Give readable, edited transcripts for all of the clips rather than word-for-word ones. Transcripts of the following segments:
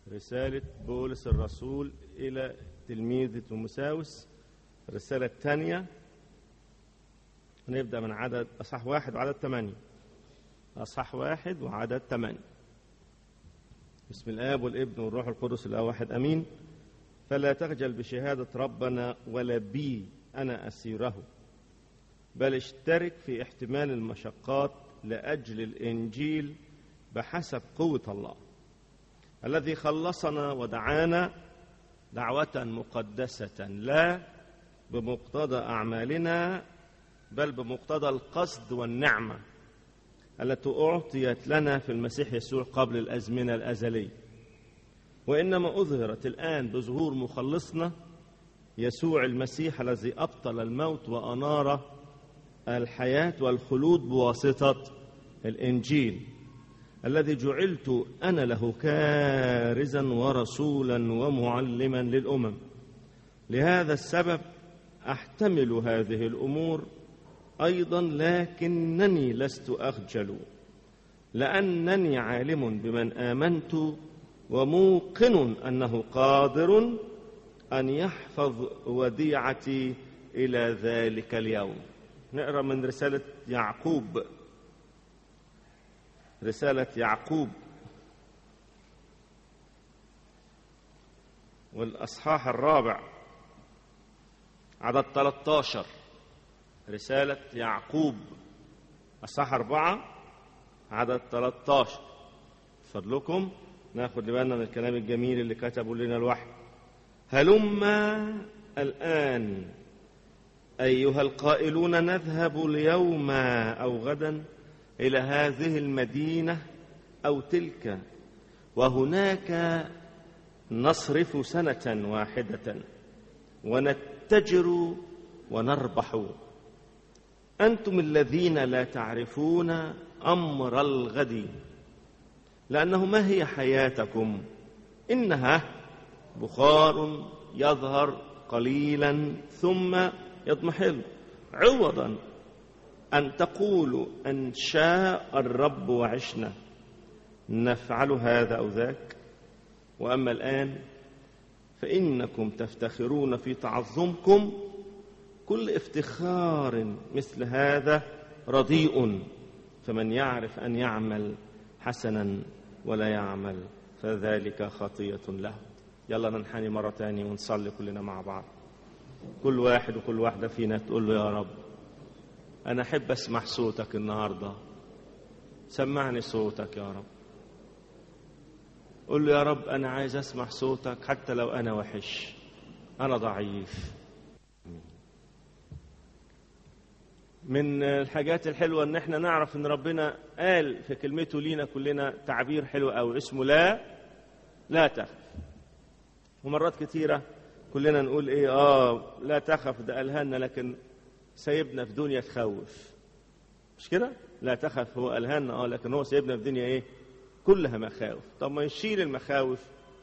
رسالة بولس الرسول إلى تلميذ تيموثاوس، الرسالة الثانية. نبدأ من عدد أصحاح 1 وعدد 8. أصحاح 1 وعدد 8. بسم الآب والابن والروح القدس الإله واحد أمين. فلا تخجل بشهادة ربنا ولا بي أنا أسيره، بل اشترك في احتمال المشقات لأجل الإنجيل بحسب قوة الله الذي خلصنا ودعانا دعوة مقدسة لا بمقتضى أعمالنا بل بمقتضى القصد والنعمة التي أعطيت لنا في المسيح يسوع قبل الأزمنة الأزلية، وإنما أظهرت الآن بظهور مخلصنا يسوع المسيح الذي أبطل الموت وأنار الحياة والخلود بواسطة الإنجيل الذي جعلت أنا له كارزا ورسولا ومعلما للأمم. لهذا السبب أحتمل هذه الأمور أيضا، لكنني لست أخجل، لأنني عالم بمن آمنت وموقن أنه قادر أن يحفظ وديعتي إلى ذلك اليوم. نقرأ من رسالة يعقوب، رسالة يعقوب والأصحاح 4 عدد 13. رسالة يعقوب أصحاح 4 عدد 13. فضلكم ناخد بالنا من الكلام الجميل اللي كتبوا لنا الوحي. هلما الآن أيها القائلون نذهب اليوم أو غدا إلى هذه المدينة أو تلك، وهناك نصرف سنة واحدة ونتجر ونربح. أنتم الذين لا تعرفون أمر الغد، لأنه ما هي حياتكم؟ إنها بخار يظهر قليلا ثم يضمحل، عوضا أن تقولوا أن شاء الرب وعشنا نفعل هذا أو ذاك. وأما الآن فإنكم تفتخرون في تعظمكم، كل افتخار مثل هذا رديء، فمن يعرف أن يعمل حسنا ولا يعمل فذلك خطية له. يلا ننحني مرة تانية ونصلي كلنا مع بعض. كل واحد وكل واحدة فينا تقول له يا رب أنا أحب أسمع صوتك النهاردة، سمعني صوتك يا رب. قل له يا رب أنا عايز أسمع صوتك حتى لو أنا وحش، أنا ضعيف. من الحاجات الحلوة أن احنا نعرف أن ربنا قال في كلمته لينا كلنا تعبير حلو أو اسمه لا تخف. ومرات كتيرة كلنا نقول إيه لا تخف، ده قالها لنا، لكن سيبنا في دنيا تخوف، مش كده؟ لا تخف هو قالها لنا لكن هو سيبنا في دنيا إيه؟ كلها مخاوف. طب ما نشيل المخاوف.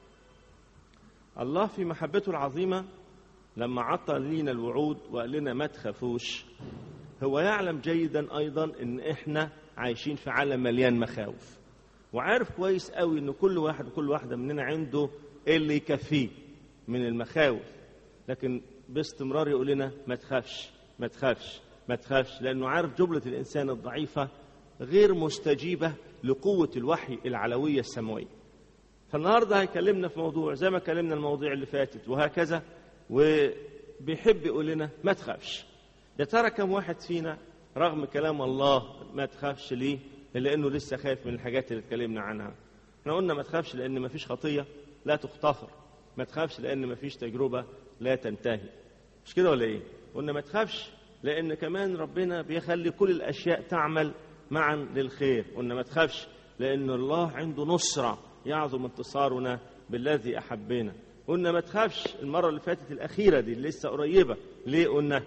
الله في محبته العظيمة لما عطى لينا الوعود وقال لنا ما تخافوش، هو يعلم جيدا أيضا إن إحنا عايشين في عالم مليان مخاوف، وعارف كويس قوي إن كل واحد وكل واحدة مننا عنده اللي يكفيه من المخاوف، لكن باستمرار يقول لنا ما تخافش ما تخافش ما تخافش، لأنه عارف جملة الإنسان الضعيفة غير مستجيبة لقوة الوحي العلوية السماوية. فالنهاردة هيكلمنا في موضوع زي ما كلمنا المواضيع اللي فاتت وهكذا، وبيحب يقول لنا ما تخافش. يا ترى كم واحد فينا رغم كلام الله ما تخافش ليه؟ لأنه لسه خايف من الحاجات اللي اتكلمنا عنها. احنا قلنا ما تخافش لأن ما فيش خطية لا تغتفر، ما تخافش لأن ما فيش تجربة لا تنتهي، مش كده ولا ايه؟ قلنا ما تخافش لأن كمان ربنا بيخلي كل الأشياء تعمل معا للخير. قلنا ما تخافش لأن الله عنده نصرة يعظم انتصارنا بالذي أحبنا. قلنا ما تخافش المرة اللي فاتت الأخيرة دي اللي لسه قريبة، ليه قلنا؟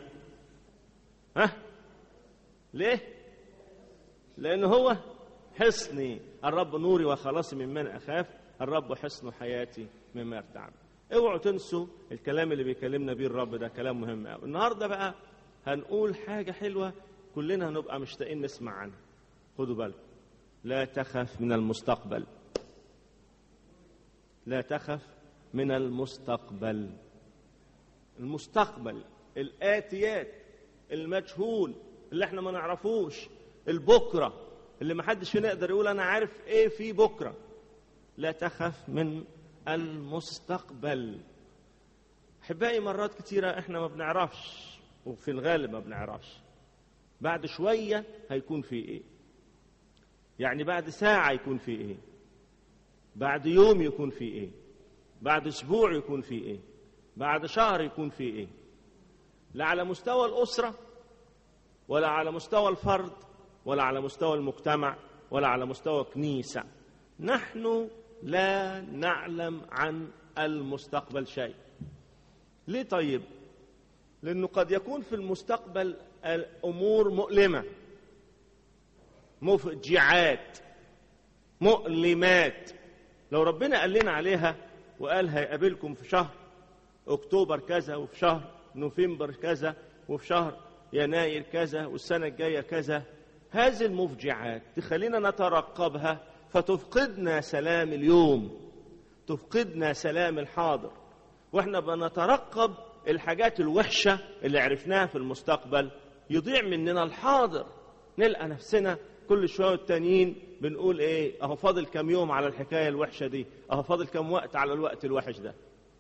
ليه؟ لأنه هو حصني، الرب نوري وخلاصي ممن أخاف، الرب حصن حياتي مما ارتعب. اوعوا تنسوا الكلام اللي بيكلمنا بيه الرب، ده كلام مهم قوي. النهارده بقى هنقول حاجة حلوة كلنا هنبقى مشتاقين نسمع عنها. خدوا بالكم، لا تخف من المستقبل. لا تخف من المستقبل. المستقبل، الآتيات، المجهول اللي احنا ما نعرفوش، البكرة اللي ما حدش فينا يقدر يقول أنا عارف إيه في بكرة. لا تخف من المستقبل. أحبائي، مرات كتيرة احنا ما بنعرفش، وفي الغالب ما بنعرفش بعد شوية هيكون في إيه. يعني بعد ساعة يكون في إيه، بعد يوم يكون في إيه، بعد أسبوع يكون في إيه، بعد شهر يكون في إيه. لا على مستوى الأسرة، ولا على مستوى الفرد، ولا على مستوى المجتمع، ولا على مستوى كنيسة. نحن لا نعلم عن المستقبل شيء. ليه طيب؟ لأنه قد يكون في المستقبل الأمور مؤلمة، مفجعات، مؤلمات. لو ربنا قال لنا عليها وقال هيقابلكم في شهر أكتوبر كذا، وفي شهر نوفمبر كذا، وفي شهر يناير كذا، والسنة الجاية كذا، هذه المفجعات تخلينا نترقبها فتفقدنا سلام اليوم، تفقدنا سلام الحاضر. واحنا بنترقب الحاجات الوحشة اللي عرفناها في المستقبل يضيع مننا الحاضر. نلقى نفسنا كل شوية التانيين بنقول ايه، اهو فاضل كم يوم على الحكاية الوحشة دي، اهو فاضل كم وقت على الوقت الوحش ده.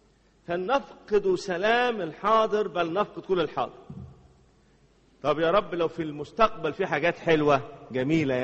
فنفقد سلام الحاضر، بل نفقد كل الحاضر. طب يا رب لو في المستقبل في حاجات حلوة جميلة،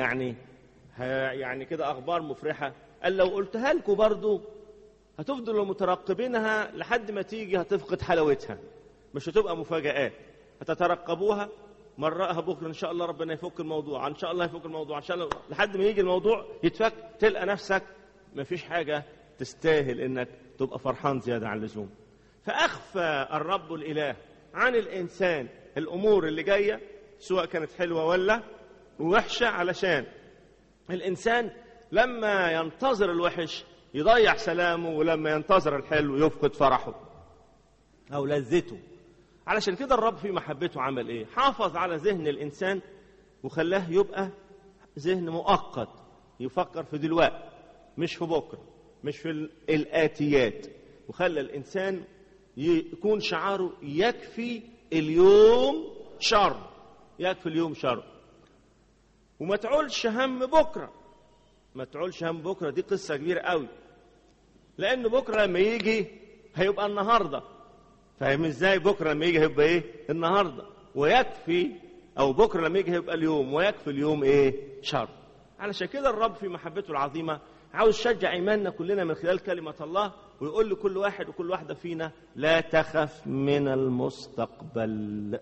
يعني كده أخبار مفرحة، قال لو قلتها لكم برضو هتفضلوا مترقبينها لحد ما تيجي هتفقد حلاوتها، مش هتبقى مفاجآت، هتترقبوها مرة بكرة إن شاء الله ربنا يفك الموضوع، إن شاء الله يفك الموضوع، إن شاء الله، لحد ما يجي الموضوع يتفك تلقى نفسك مفيش حاجة تستاهل إنك تبقى فرحان زيادة عن اللزوم. فأخفى الرب الإله عن الإنسان الأمور اللي جاية سواء كانت حلوة ولا وحشة، علشان الإنسان لما ينتظر الوحش يضيع سلامه، ولما ينتظر الحلو يفقد فرحه أو لذته. علشان كده الرب في محبته عمل إيه؟ حافظ على ذهن الإنسان وخلاه يبقى ذهن مؤقت، يفكر في دلوقتي مش في بكرة، مش في الآتيات، وخلى الإنسان يكون شعاره يكفي اليوم شر، يكفي اليوم شر. وما تعولش هم بكرة، ما تعولش هم بكرة. دي قصة كبيرة قوي، لأن بكرة لما يجي هيبقى النهاردة. فاهم ازاي؟ بكرة لما يجي هيبقى ايه؟ النهاردة. ويكفي، او بكرة لما يجي هيبقى اليوم، ويكفي اليوم ايه؟ شر. علشان كده الرب في محبته العظيمة عاوز يشجع إيماننا كلنا من خلال كلمة الله، ويقول لكل واحد وكل واحدة فينا لا تخف من المستقبل.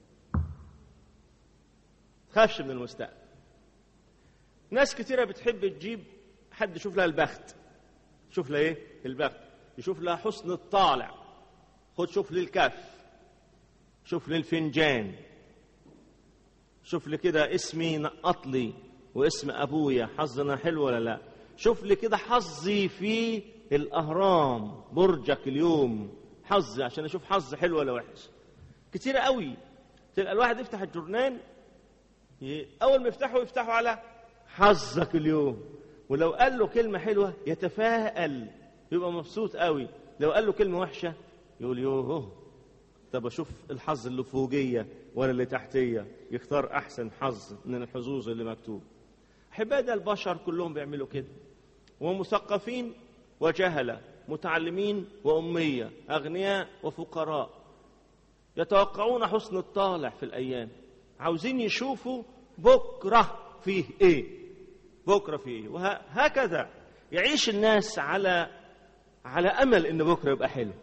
تخافش من المستقبل. ناس كتيرة بتحب تجيب حد يشوف لها البخت، شوف لها ايه؟ البخت، يشوف لها حسن الطالع، خد شوف لي الكف، شوف لي الفنجان، شوف لي كده اسمي نقط لي واسم أبويا، حظنا حلو ولا لا؟ شوف لي كده حظي في الأهرام، برجك اليوم حظي، عشان أشوف حظ حلو ولا وحش. كتير قوي تلقى الواحد يفتح الجورنال، أول ما يفتحه على حظك اليوم، ولو قال له كلمة حلوة يتفائل يبقى مبسوط قوي، لو قال له كلمة وحشة يقول يوه، طب أشوف الحظ اللي فوقية ولا اللي تحتية، يختار أحسن حظ من الحظوظ اللي مكتوب. حبادة البشر كلهم بيعملوا كده، ومثقفين وجهلة، متعلمين وأمية، أغنياء وفقراء، يتوقعون حسن الطالع في الأيام، عاوزين يشوفوا بكرة فيه إيه، بكرة فيه إيه. وهكذا يعيش الناس على أمل إن بكرة يبقى حلو،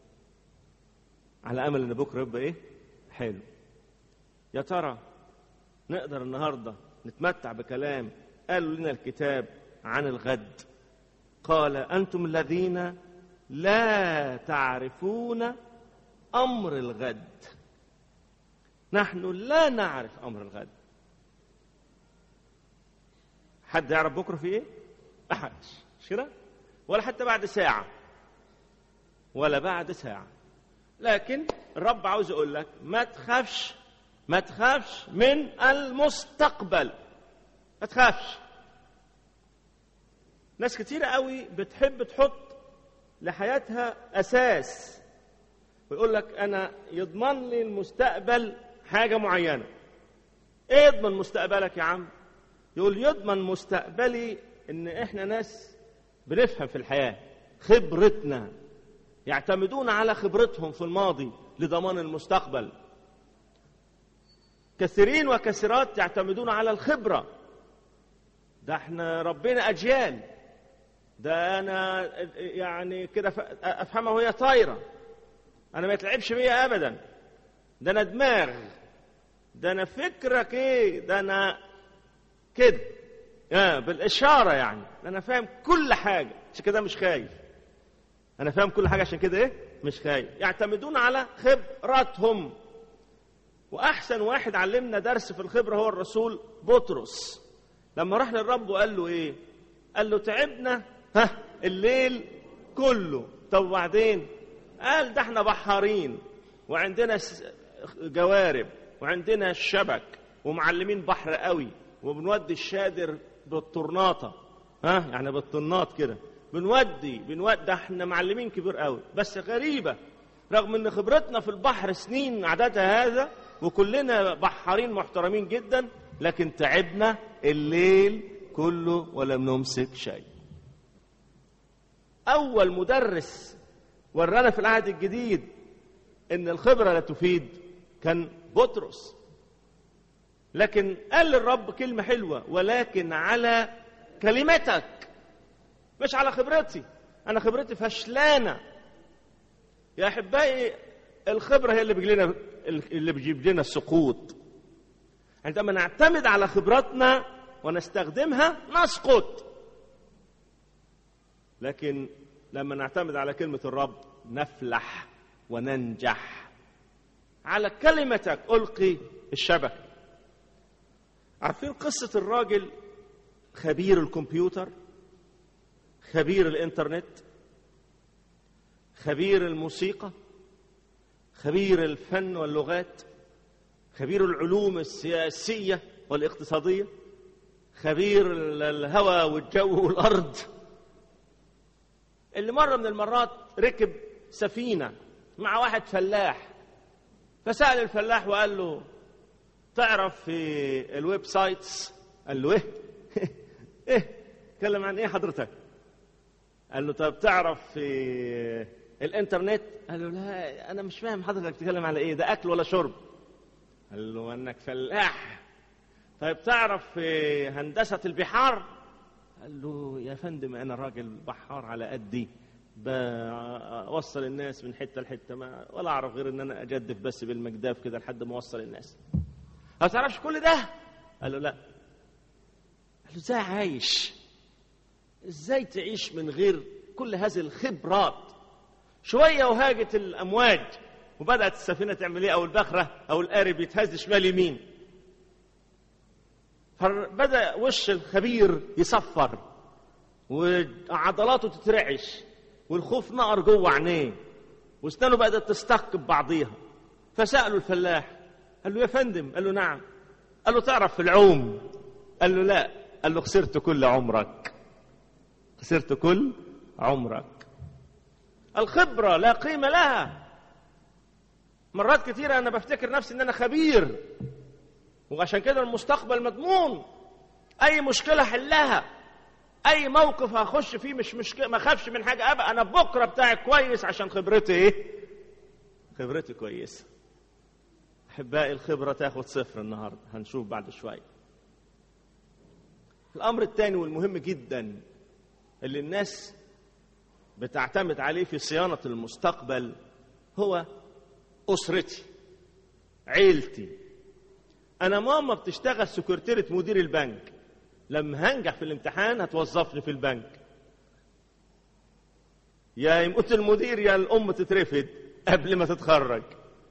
على أمل إن بكرة يبقى إيه؟ حلو. يا ترى نقدر النهاردة نتمتع بكلام قالوا لنا الكتاب عن الغد؟ قال أنتم الذين لا تعرفون أمر الغد. نحن لا نعرف أمر الغد. حد يعرف بكرة في إيه؟ أحد، مش كده؟ ولا حتى بعد ساعة، ولا بعد ساعة. لكن الرب عاوز يقول لك ما تخافش من المستقبل، ما تخافش. ناس كتيرة قوي بتحب تحط لحياتها أساس، ويقول لك أنا يضمن لي المستقبل حاجة معينة. إيه يضمن مستقبلك يا عم؟ يقول يضمن مستقبلي إن إحنا ناس بنفهم في الحياة، خبرتنا، يعتمدون على خبرتهم في الماضي لضمان المستقبل. كثيرين وكثيرات يعتمدون على الخبرة. ده احنا ربنا أجيال، ده أنا يعني كده أفهمها وهي طايرة، أنا ما يتلعبش بيا أبدا، ده أنا دماغ، ده أنا فكرك إيه، ده أنا كده بالإشارة، يعني أنا فاهم كل حاجة عشان كده مش خايف. أنا فاهم كل حاجة عشان كده إيه؟ مش خايف. يعتمدون على خبراتهم. وأحسن واحد علمنا درس في الخبرة هو الرسول بطرس، لما راح للرب وقال له إيه؟ قال له تعبنا الليل كله. طب وبعدين؟ قال ده احنا بحارين وعندنا جوارب وعندنا الشبك ومعلمين بحر قوي وبنودي الشادر بالطرناطة، يعني بالطناط كده بنودي ده احنا معلمين كبير قوي. بس غريبة، رغم ان خبرتنا في البحر سنين عددها هذا وكلنا بحارين محترمين جدا، لكن تعبنا الليل كله ولم نمسك شيء. اول مدرس ورانا في العهد الجديد ان الخبرة لا تفيد كان بطرس. لكن قال للرب كلمة حلوة، ولكن على كلمتك، مش على خبرتي. أنا خبرتي فشلانة يا أحبائي. الخبرة هي اللي بيجيب لنا السقوط. عندما نعتمد على خبراتنا ونستخدمها نسقط، لكن لما نعتمد على كلمة الرب نفلح وننجح. على كلمتك ألقي الشبكة. عارفين قصة الراجل خبير الكمبيوتر، خبير الإنترنت، خبير الموسيقى، خبير الفن واللغات، خبير العلوم السياسية والاقتصادية، خبير الهواء والجو والأرض، اللي مرة من المرات ركب سفينة مع واحد فلاح، فسأل الفلاح وقال له تعرف في الويب سايتس؟ قال له ايه تكلم عن ايه حضرتك؟ قال له طب تعرف في الانترنت؟ قال له لا انا مش فاهم حضرتك بتتكلم على ايه، ده اكل ولا شرب؟ قال له انك فلاح. طيب تعرف في هندسة البحار؟ قال له يا فندم انا راجل بحار على قدي، بوصل الناس من حته لحته، ما ولا اعرف غير ان انا اجدف بس بالمجداف كده لحد ما اوصل الناس. ما تعرفش كل ده؟ قال له لا. قال له ازاي عايش؟ ازاي تعيش من غير كل هذه الخبرات؟ شويه وهاجت الامواج وبدات السفينه تعمل ايه، او البخره او القارب يتهز شمال يمين، فبدا وش الخبير يصفر وعضلاته تترعش والخوف نقر جوه عينيه واسنانه بدات تستقب بعضيها. فسالوا الفلاح، قال له يا فندم؟ قال له نعم. قال له تعرف في العوم؟ قال له لا. قال له خسرت كل عمرك، خسرت كل عمرك. الخبرة لا قيمة لها. مرات كثيرة أنا بفتكر نفسي إن أنا خبير، وعشان كده المستقبل مضمون، أي مشكلة حلها، أي موقف هخش فيه مش مشكلة، ما خافش من حاجة أبقى. أنا بكرة بتاعي كويس عشان خبرتي إيه؟ خبرتي كويسة. أحبائي الخبرة تاخد صفر النهاردة، هنشوف بعد شوية. الأمر الثاني والمهم جدا اللي الناس بتعتمد عليه في صيانة المستقبل هو أسرتي، عيلتي. أنا ماما بتشتغل سكرتيرة مدير البنك، لما هنجح في الامتحان هتوظفني في البنك. يا يموت المدير يا الأم تترفد قبل ما تتخرج.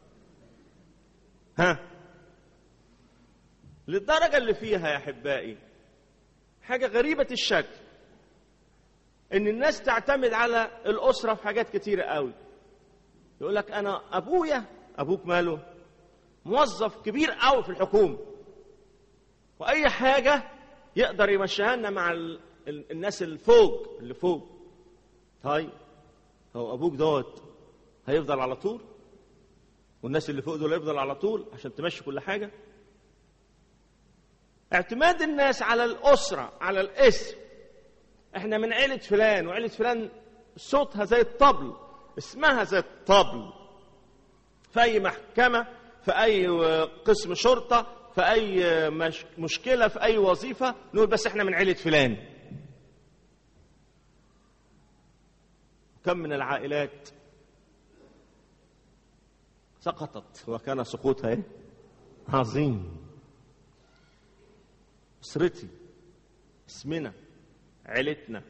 للدرجة اللي فيها يا أحبائي حاجة غريبة الشكل إن الناس تعتمد على الأسرة في حاجات كتيرة قوي. يقول لك أنا أبويا، أبوك ماله؟ موظف كبير قوي في الحكومة، وأي حاجة يقدر يمشيها لنا مع الناس اللي فوق. طيب هو ابوك دوت هيفضل على طول، والناس اللي فوق دول هيفضل على طول عشان تمشي كل حاجه؟ اعتماد الناس على الاسره، على الاسم. احنا من عيله فلان، وعيله فلان صوتها زي الطبل، اسمها زي الطبل، في اي محكمه، في اي قسم شرطه، في اي مشكله، في اي وظيفه، نقول بس احنا من عيله فلان. كم من العائلات سقطت وكان سقوطها عظيم. أسرتي، اسمنا، عيلتنا،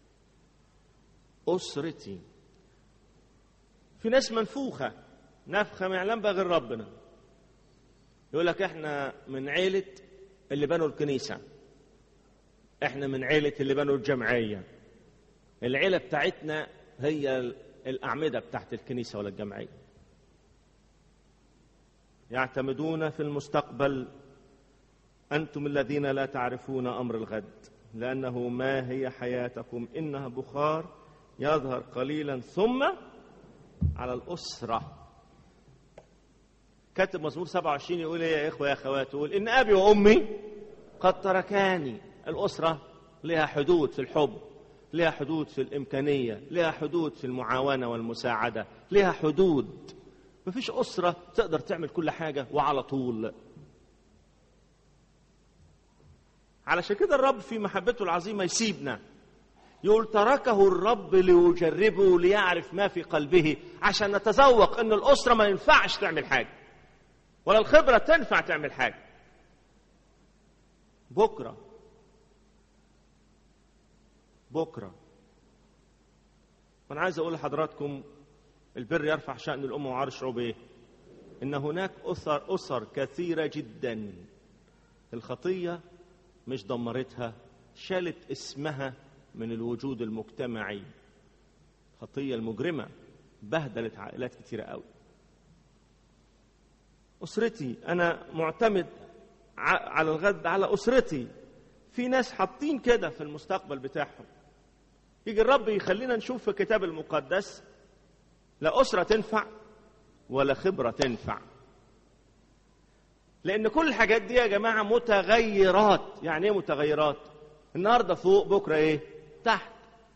أسرتي. في ناس منفوخة نفخة ما يعلم بها غير ربنا، يقول لك احنا من عيلة اللي بنوا الكنيسة، احنا من عيلة اللي بنوا الجمعية. العيلة بتاعتنا هي الأعمدة بتاعت الكنيسة ولا الجمعية. يعتمدون في المستقبل. أنتم الذين لا تعرفون أمر الغد، لأنه ما هي حياتكم إنها بخار يظهر قليلا ثم على الأسرة. كاتب مزمور 27 يقول ايه يا إخوة يا أخوات؟ يقول إن أبي وأمي قد تركاني. الأسرة لها حدود في الحب، لها حدود في الإمكانية، لها حدود في المعاونة والمساعدة، لها حدود. مفيش أسرة تقدر تعمل كل حاجة وعلى طول. علشان كده الرب في محبته العظيمة يسيبنا، يقول تركه الرب ليجربه ليعرف ما في قلبه، عشان نتذوق ان الأسرة ما ينفعش تعمل حاجة ولا الخبرة تنفع تعمل حاجة. بكرة وانا عايز اقول لحضراتكم البر يرفع شأن الأمة وعار الشعوب ايه؟ ان هناك أسر كثيرة جدا الخطية مش دمرتها، شالت اسمها من الوجود المجتمعي. الخطية المجرمة بهدلت عائلات كتيرة قوي. أسرتي، أنا معتمد على الغد على أسرتي. في ناس حاطين كده في المستقبل بتاعهم. يجي الرب يخلينا نشوف في الكتاب المقدس لا أسرة تنفع ولا خبرة تنفع، لأن كل الحاجات دي يا جماعة متغيرات. يعني إيه متغيرات؟ النهاردة فوق، بكرة إيه؟ تحت.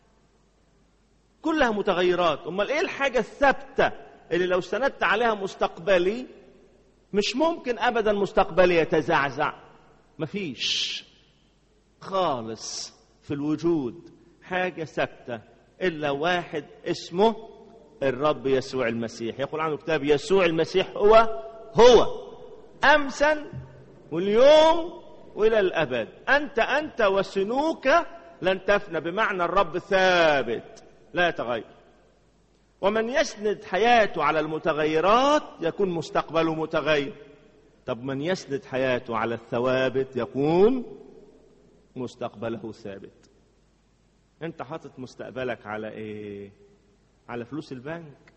كلها متغيرات. أمال إيه الحاجة الثابتة اللي لو استندت عليها مستقبلي مش ممكن أبدا مستقبلي يتزعزع؟ مفيش خالص في الوجود حاجة ثابتة إلا واحد اسمه الرب يسوع المسيح. يقول عنه كتاب يسوع المسيح هو أمسا واليوم وإلى الأبد. أنت وسنوك لن تفنى، بمعنى الرب ثابت لا يتغير. ومن يسند حياته على المتغيرات يكون مستقبله متغير. طب من يسند حياته على الثوابت يكون مستقبله ثابت. أنت حاطط مستقبلك على إيه؟ على فلوس البنك؟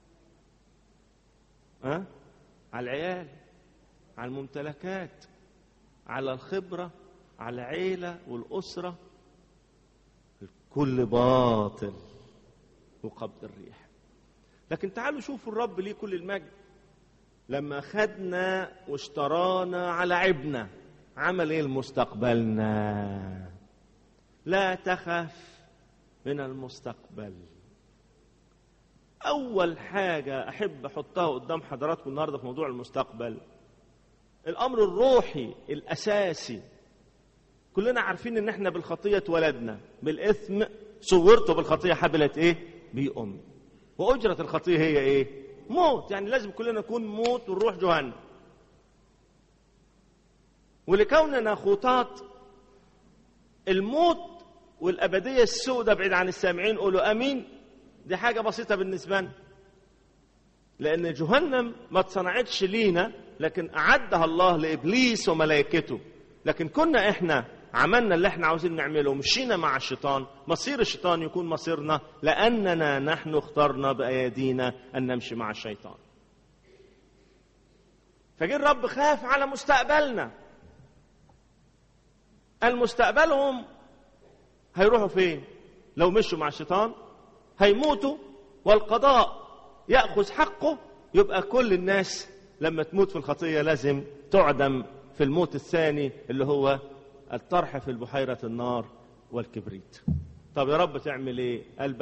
على العيال، على الممتلكات، على الخبرة، على العيلة والأسرة؟ الكل باطل وقبض الريح. لكن تعالوا شوفوا الرب ليه كل المجد لما خدنا واشترانا على عبنا عمل ايه لمستقبلنا؟ لا تخف من المستقبل. أول حاجة أحب أحطها قدام حضراتكم النهاردة في موضوع المستقبل، الأمر الروحي الأساسي. كلنا عارفين إن إحنا بالخطية اتولدنا، بالإثم صورته، بالخطية حبلت إيه؟ بأم. وأجرة الخطية هي إيه؟ موت. يعني لازم كلنا نكون موت ونروح جهنم. ولكوننا خطاة، الموت والأبدية السوداء بعيد عن السامعين قولوا أمين، دي حاجة بسيطة بالنسبة لنا، لأن جهنم ما اتصنعتش لينا، لكن أعدها الله لإبليس وملائكته. لكن كنا إحنا عملنا اللي إحنا عاوزين نعمله ومشينا مع الشيطان، مصير الشيطان يكون مصيرنا، لأننا نحن اخترنا بأيدينا أن نمشي مع الشيطان. فجي الرب خاف على مستقبلنا. المستقبلهم هيروحوا فين؟ لو مشوا مع الشيطان هيموتوا والقضاء يأخذ حقه، يبقى كل الناس لما تموت في الخطية لازم تعدم في الموت الثاني اللي هو الطرح في البحيرة النار والكبريت. طب يا رب تعمل ايه؟ قال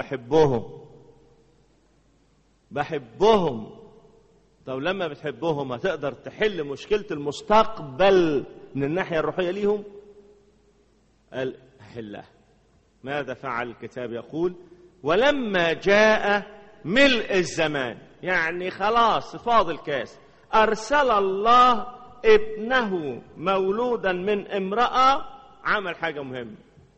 بحبهم. طب لما بتحبهم هتقدر تحل مشكلة المستقبل من الناحية الروحية ليهم؟ قال حلها. ماذا فعل الكتاب؟ يقول ولما جاء ملء الزمان، يعني خلاص فاضل كاس، أرسل الله ابنه مولودا من امرأة. عمل حاجة مهمة،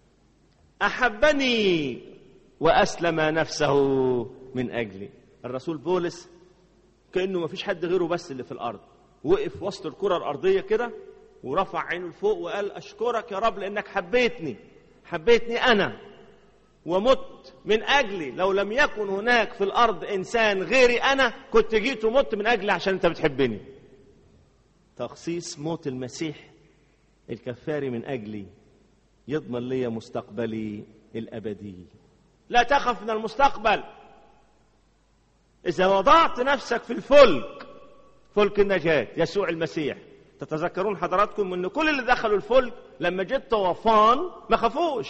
أحبني وأسلم نفسه من أجلي. الرسول بولس كأنه ما فيش حد غيره بس اللي في الأرض، وقف وسط الكرة الأرضية كده ورفع عينه لفوق وقال أشكرك يا رب لأنك حبيتني أنا ومت من أجلي. لو لم يكن هناك في الأرض إنسان غيري أنا كنت جيت ومت من أجلي عشان أنت بتحبني. تخصيص موت المسيح الكفاري من أجلي يضمن لي مستقبلي الأبدي. لا تخف من المستقبل. إذا وضعت نفسك في فلك النجاة يسوع المسيح. تتذكرون حضراتكم أن كل اللي دخلوا الفلك لما جت طوفان ما خافوش.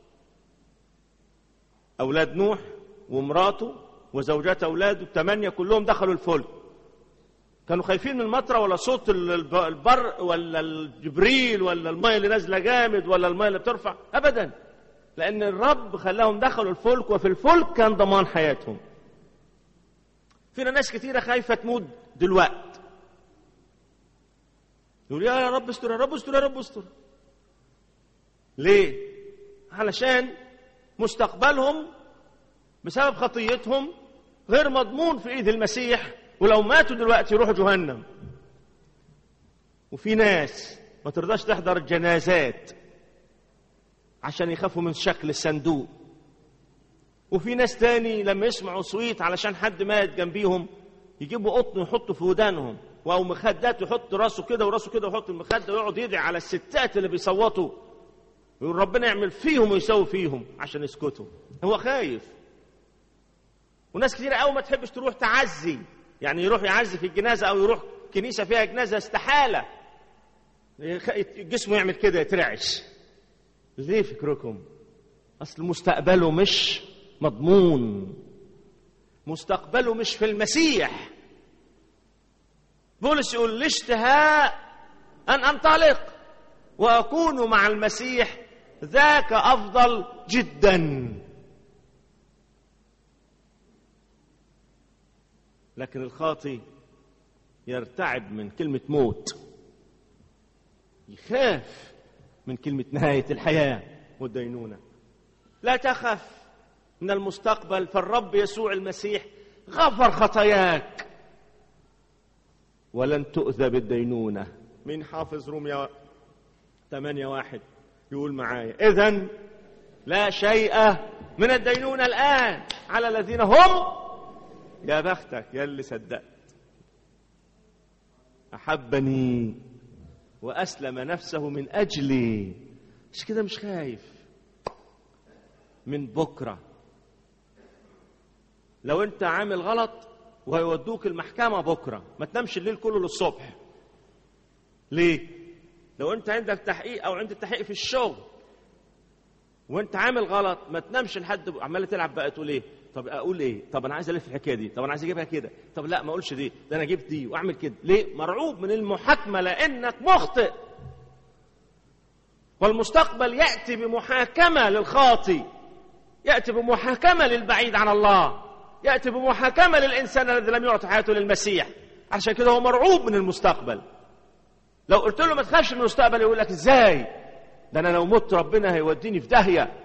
أولاد نوح ومراته وزوجات أولاده 8 كلهم دخلوا الفلك. كانوا خايفين من المطرة ولا صوت البرق ولا الجبريل ولا الماء اللي نازله جامد ولا الماء اللي بترفع؟ أبدا، لأن الرب خلاهم دخلوا الفلك، وفي الفلك كان ضمان حياتهم. فينا ناس كتيرة خايفة تموت دلوقت، يقول يا رب استر يا رب استر يا رب استر. ليه؟ علشان مستقبلهم بسبب خطيتهم غير مضمون في ايد المسيح، ولو ماتوا دلوقتي يروحوا جهنم. وفي ناس ما ترضاش تحضر الجنازات عشان يخافوا من شكل الصندوق. وفي ناس تاني لما يسمعوا صويت علشان حد مات جنبيهم يجيبوا قطن يحطوا في ودانهم، او مخدات يحط راسه كده وراسه كده ويحط المخده ويقعد يدعي على الستات اللي بيصوتوا، يقول ربنا يعمل فيهم ويسوي فيهم عشان يسكتوا. هو خايف. وناس كتير قوي ما تحبش تروح تعزي، يعني يروح يعزي في الجنازه او يروح كنيسه فيها جنازه، استحاله جسمه يعمل كده يترعش. ليه فكركم؟ اصل مستقبله مش مضمون، مستقبله مش في المسيح. بولس يقول الاشتهاء ان انطلق واكون مع المسيح ذاك افضل جدا. لكن الخاطي يرتعب من كلمة موت، يخاف من كلمة نهاية الحياة والدينونة. لا تخف من المستقبل، فالرب يسوع المسيح غفر خطاياك ولن تؤذى بالدينونة. من حافظ روميا 8:1 يقول معايا إذن لا شيء من الدينونة الآن على الذين هم، يا بختك يا اللي صدقت، أحبني وأسلم نفسه من أجلي. مش كده؟ مش خايف من بكرة. لو أنت عامل غلط وهيودوك المحكمة بكرة، ما تنامش الليل كله للصبح. ليه؟ لو أنت عندك تحقيق أو عندك تحقيق في الشغل وأنت عامل غلط، ما تنامش لحد عمال تلعب بقى تقول إيه؟ طب اقول ايه؟ طب انا عايز الف الحكايه دي، طب انا عايز اجيبها كده، طب لا ما اقولش دي، ده انا جبت دي واعمل كده. ليه؟ مرعوب من المحاكمه لانك مخطئ. والمستقبل ياتي بمحاكمه للخاطي، ياتي بمحاكمه للبعيد عن الله، ياتي بمحاكمه للانسان الذي لم يعطي حياته للمسيح. عشان كده هو مرعوب من المستقبل. لو قلت له ما تخافش من المستقبل يقول لك ازاي؟ ده انا لو مت ربنا هيوديني في داهيه.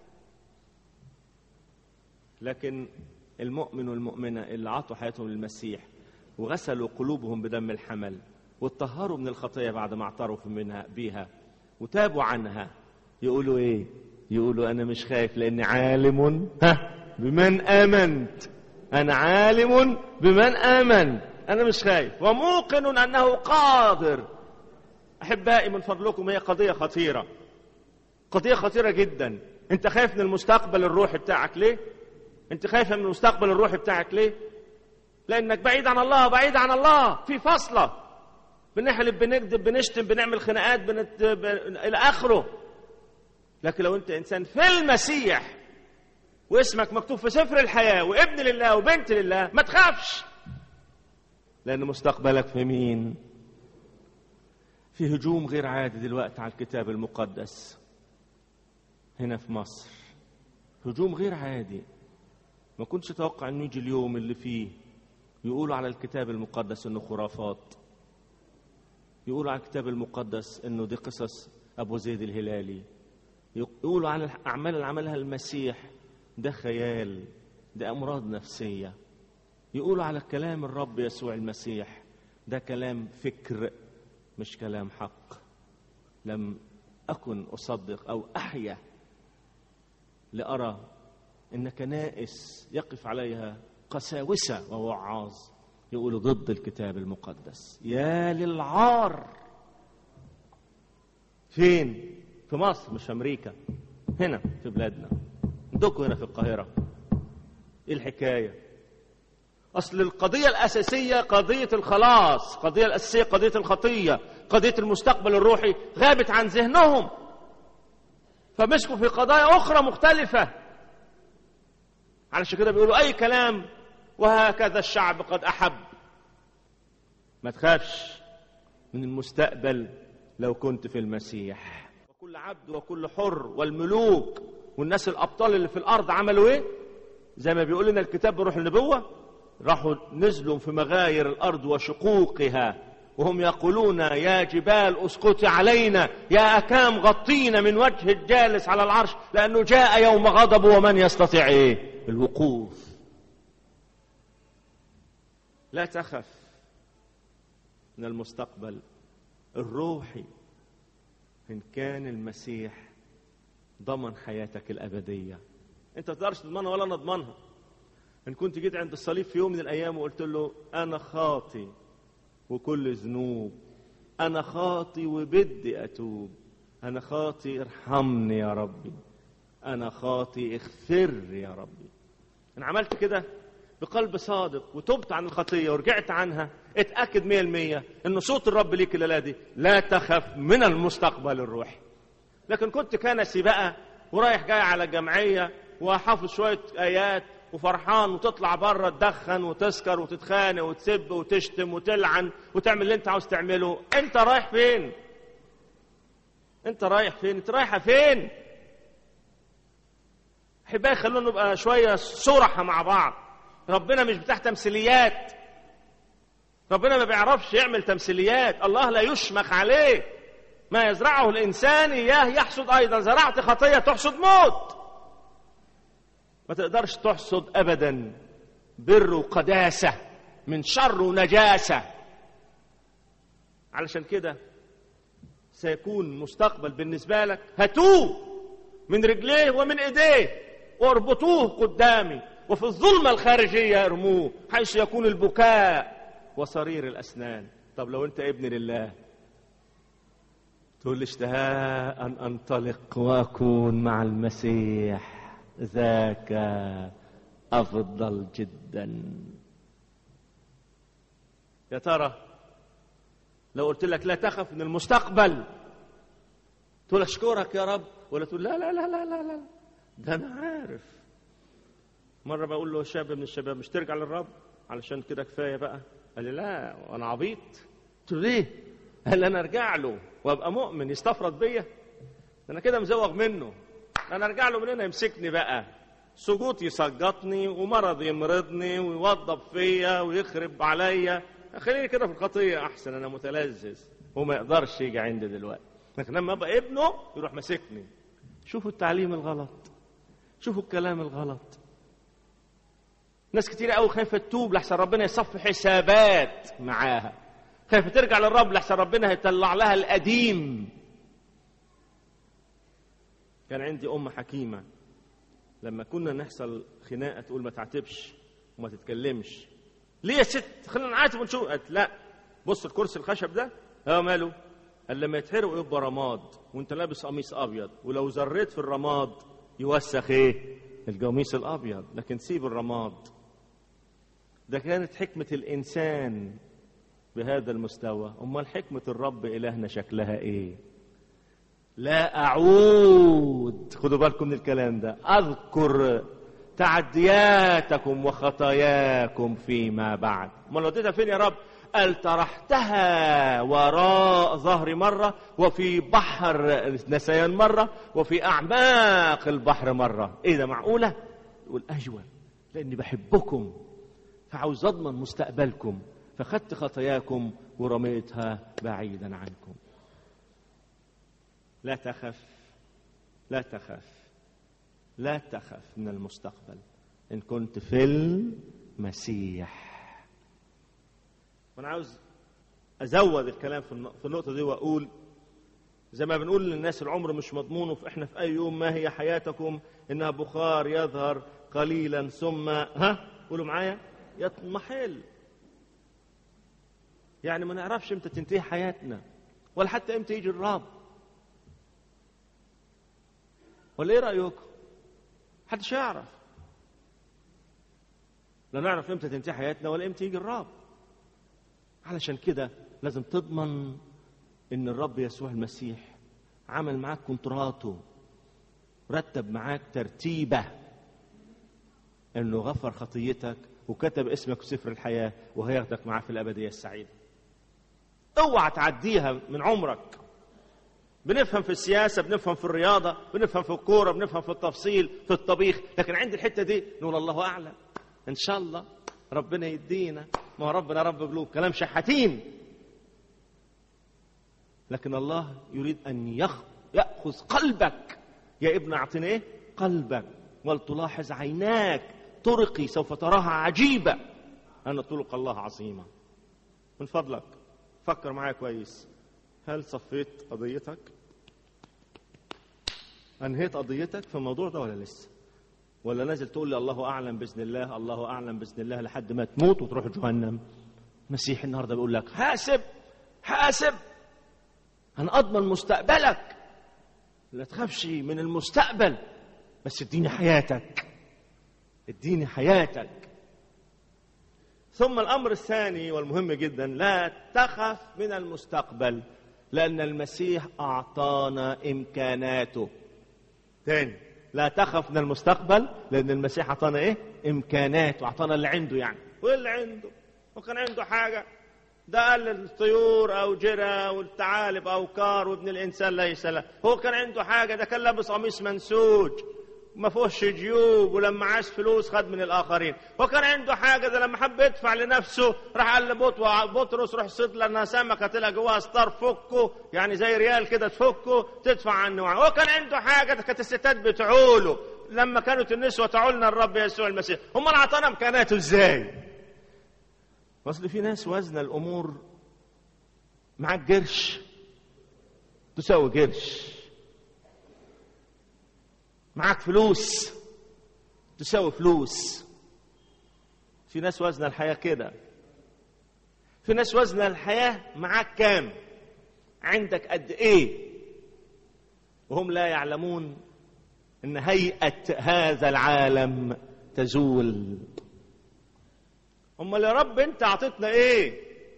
لكن المؤمن والمؤمنة اللي عطوا حياتهم للمسيح وغسلوا قلوبهم بدم الحمل واتطهروا من الخطية بعد ما اعترفوا منها بيها وتابوا عنها، يقولوا ايه؟ يقولوا انا مش خايف لاني عالم بمن آمنت. انا عالم بمن آمن، انا مش خايف وموقن انه قادر. احبائي من فضلكم، هي قضية خطيرة، قضية خطيرة جدا. انت خايف من المستقبل الروحي بتاعك ليه؟ انت خايفة من المستقبل الروحي بتاعك ليه؟ لانك بعيد عن الله، بعيد عن الله، في فاصلة، بنحلب، بنكذب، بنشتم، بنعمل خناقات، الى اخره. لكن لو انت انسان في المسيح واسمك مكتوب في سفر الحياة وابن لله وبنت لله، ما تخافش، لان مستقبلك في مين؟ في هجوم غير عادي دلوقتي على الكتاب المقدس هنا في مصر، هجوم غير عادي. ما كنتش اتوقع انه يجي اليوم اللي فيه يقولوا على الكتاب المقدس انه خرافات، يقولوا على الكتاب المقدس انه دي قصص ابو زيد الهلالي، يقولوا على الاعمال اللي عملها المسيح ده خيال، ده امراض نفسيه، يقولوا على كلام الرب يسوع المسيح ده كلام فكر مش كلام حق. لم اكن اصدق او احيا لارى ان كنائس يقف عليها قساوسه ووعاظ يقولوا ضد الكتاب المقدس. يا للعار. فين؟ في مصر، مش في امريكا، هنا في بلادنا، عندكم هنا في القاهره. ايه الحكايه؟ اصل القضيه الاساسيه قضيه الخلاص، القضيه الاساسيه قضيه الخطيه، قضيه المستقبل الروحي غابت عن ذهنهم، فمسكوا في قضايا اخرى مختلفه. علشان كده بيقولوا اي كلام، وهكذا الشعب قد احب. ما تخافش من المستقبل لو كنت في المسيح. وكل عبد وكل حر والملوك والناس الابطال اللي في الارض عملوا ايه؟ زي ما بيقول لنا الكتاب بروح النبوه، راحوا نزلوا في مغاير الارض وشقوقها وهم يقولون يا جبال اسقطي علينا، يا اكام غطينا من وجه الجالس على العرش، لانه جاء يوم غضب ومن يستطيع ايه؟ الوقوف. لا تخف من المستقبل الروحي إن كان المسيح ضمن حياتك الأبدية. أنت ما تقدرش تضمنها ولا أنا أضمنها. إن كنت جيت عند الصليب في يوم من الأيام وقلت له أنا خاطي وكل ذنوب، أنا خاطي وبدي أتوب، أنا خاطي ارحمني يا ربي، أنا خاطي اغفر يا ربي، أنا عملت كده بقلب صادق وتبت عن الخطية ورجعت عنها، اتأكد 100% أن صوت الرب ليك الليلة دي لا تخف من المستقبل الروحي. لكن كنت كنسي بقى ورايح جاي على جمعية وحافظ شوية آيات وفرحان، وتطلع بره تدخن وتسكر وتتخانق وتسب وتشتم وتلعن وتعمل اللي انت عاوز تعمله. انت رايح فين؟ انت رايح فين؟ انت رايحة فين؟ احبائي خلونا نبقى شوية صراحة مع بعض. ربنا مش بتاع تمثيليات، ربنا ما بيعرفش يعمل تمثيليات، الله لا يشمخ عليه. ما يزرعه الإنسان إياه يحصد أيضا، زرعت خطية تحصد موت. ما تقدرش تحصد أبدا بر وقداسة من شر ونجاسة. علشان كده سيكون مستقبل بالنسبة لك هاتوه من رجليه ومن إيديه واربطوه قدامي، وفي الظلمة الخارجية ارموه حيث يكون البكاء وصرير الأسنان. طب لو أنت ابن لله تقول لي اشتهاء أن أنطلق وأكون مع المسيح، ذاك أفضل جدا. يا ترى لو قلت لك لا تخف من المستقبل تقول أشكرك يا رب، ولا تقول لا لا لا لا لا لا ده أنا عارف. مرة بقول له شاب من الشباب مش ترجع للرب علشان كده كفاية بقى؟ قال لي لا وأنا عبيط. قلت له ليه؟ قال لي أنا أرجع له وأبقى مؤمن يستفرد بيا؟ أنا كده مزوغ منه. أنا أرجع له من هنا يمسكني بقى، سقوط يسقطني ومرض يمرضني ويوضب فيا ويخرب عليا. خليني كده في الخطية أحسن، أنا متلذذ وما يقدرش يجي عندي دلوقتي. لكن لما أبقى ابنه يروح ماسكني. شوفوا التعليم الغلط، شوفوا الكلام الغلط. ناس كتير قوي خايفة تتوب لحسن ربنا يصفي حسابات معاها، خايفة ترجع للرب لحسن ربنا هيطلع لها القديم. كان عندي أم حكيمة لما كنا نحصل خناقة تقول ما تعتبش وما تتكلمش. ليه يا ست؟ خلينا نعاتب ونشوف. قالت لا، بص الكرسي الخشب ده ماله؟ قال لما يتحرق يبقى رماد وانت لابس قميص أبيض، ولو زريت في الرماد يوسخ ايه؟ القميص الأبيض، لكن سيب الرماد. ده كانت حكمة الإنسان بهذا المستوى. أمال حكمة الرب إلهنا شكلها إيه؟ لا أعود، خدوا بالكم من الكلام ده، أذكر تعدياتكم وخطاياكم فيما بعد. أمال وديتها فين يا رب؟ قال طرحتها وراء ظهري مرة، وفي بحر نسيان مرة، وفي أعماق البحر مرة. إيه ده معقولة؟ يقول أجول، لأني بحبكم فعاوز أضمن مستقبلكم، فخدت خطاياكم ورميتها بعيدا عنكم. لا تخف، لا تخف، لا تخف من المستقبل إن كنت في المسيح. وأنا عاوز أزود الكلام في النقطة دي وأقول زي ما بنقول للناس العمر مش مضمون، فإحنا في أي يوم ما هي حياتكم إنها بخار يظهر قليلا ثم قولوا معايا يضمحل. يعني ما نعرفش امتى تنتهي حياتنا، ولا حتى امتى يجي الرب، ولا ايه رأيكم؟ محدش يعرف. لا نعرف امتى تنتهي حياتنا ولا امتى يجي الرب. علشان كده لازم تضمن ان الرب يسوع المسيح عمل معاك كونتراته، رتب معاك ترتيبه، انه غفر خطيتك وكتب اسمك في سفر الحياة وهياخدك معاه في الأبدية السعيدة. اوعى تعديها من عمرك. بنفهم في السياسة، بنفهم في الرياضة، بنفهم في الكورة، بنفهم في التفصيل، في الطبيخ، لكن عند الحتة دي نقول الله أعلم، إن شاء الله ربنا يدينا، ما ربنا رب قلوب، كلام شحاتين. لكن الله يريد أن يأخذ قلبك. يا ابن أعطني إيه؟ قلبك، ولتلاحظ عيناك طرقي سوف تراها عجيبة، أن طرق الله عظيمة. من فضلك فكر معايا كويس، هل صفيت قضيتك؟ أنهيت قضيتك في الموضوع ده ولا لسه؟ ولا نازل تقول لي الله أعلم بإذن الله، الله أعلم بإذن الله، لحد ما تموت وتروح جهنم؟ المسيح النهارده بيقول لك حاسب حاسب، أنا أضمن مستقبلك، لا تخافش من المستقبل، بس اديني حياتك، اديني حياتك. ثم الأمر الثاني والمهم جدا، لا تخف من المستقبل، لأن المسيح أعطانا إمكاناته. تاني، لا تخف من المستقبل لأن المسيح أعطانا إيه؟ إمكاناته، أعطانا اللي عنده. يعني واللي عنده، وكان عنده حاجة ده قال للطيور أو جرى والثعالب أو كار وابن الإنسان ليس له. هو كان عنده حاجة، ده كان لابس قميص منسوج ما فيهوش جيوب، ولما عاش فلوس خد من الآخرين. وكان عنده حاجة، ده لما حب يدفع لنفسه راح قال لبطرس روح صيد لنا سمكة تلاقي جواها ستار، فكه يعني زي ريال كده، تفكه تدفع عنه. هو كان عنده حاجة، ده كانت الستات بتعوله لما كانت النسوة تعولنا الرب يسوع المسيح. هم اللي أعطانا إمكاناته إزاي؟ أصل في ناس وزن الأمور، معاك قرش تساوي قرش، معاك فلوس تساوي فلوس. في ناس وزن الحياة كده. في ناس وزن الحياة معاك كام، عندك قد ايه، وهم لا يعلمون ان هيئة هذا العالم تزول. امال يا رب انت عطيتنا ايه؟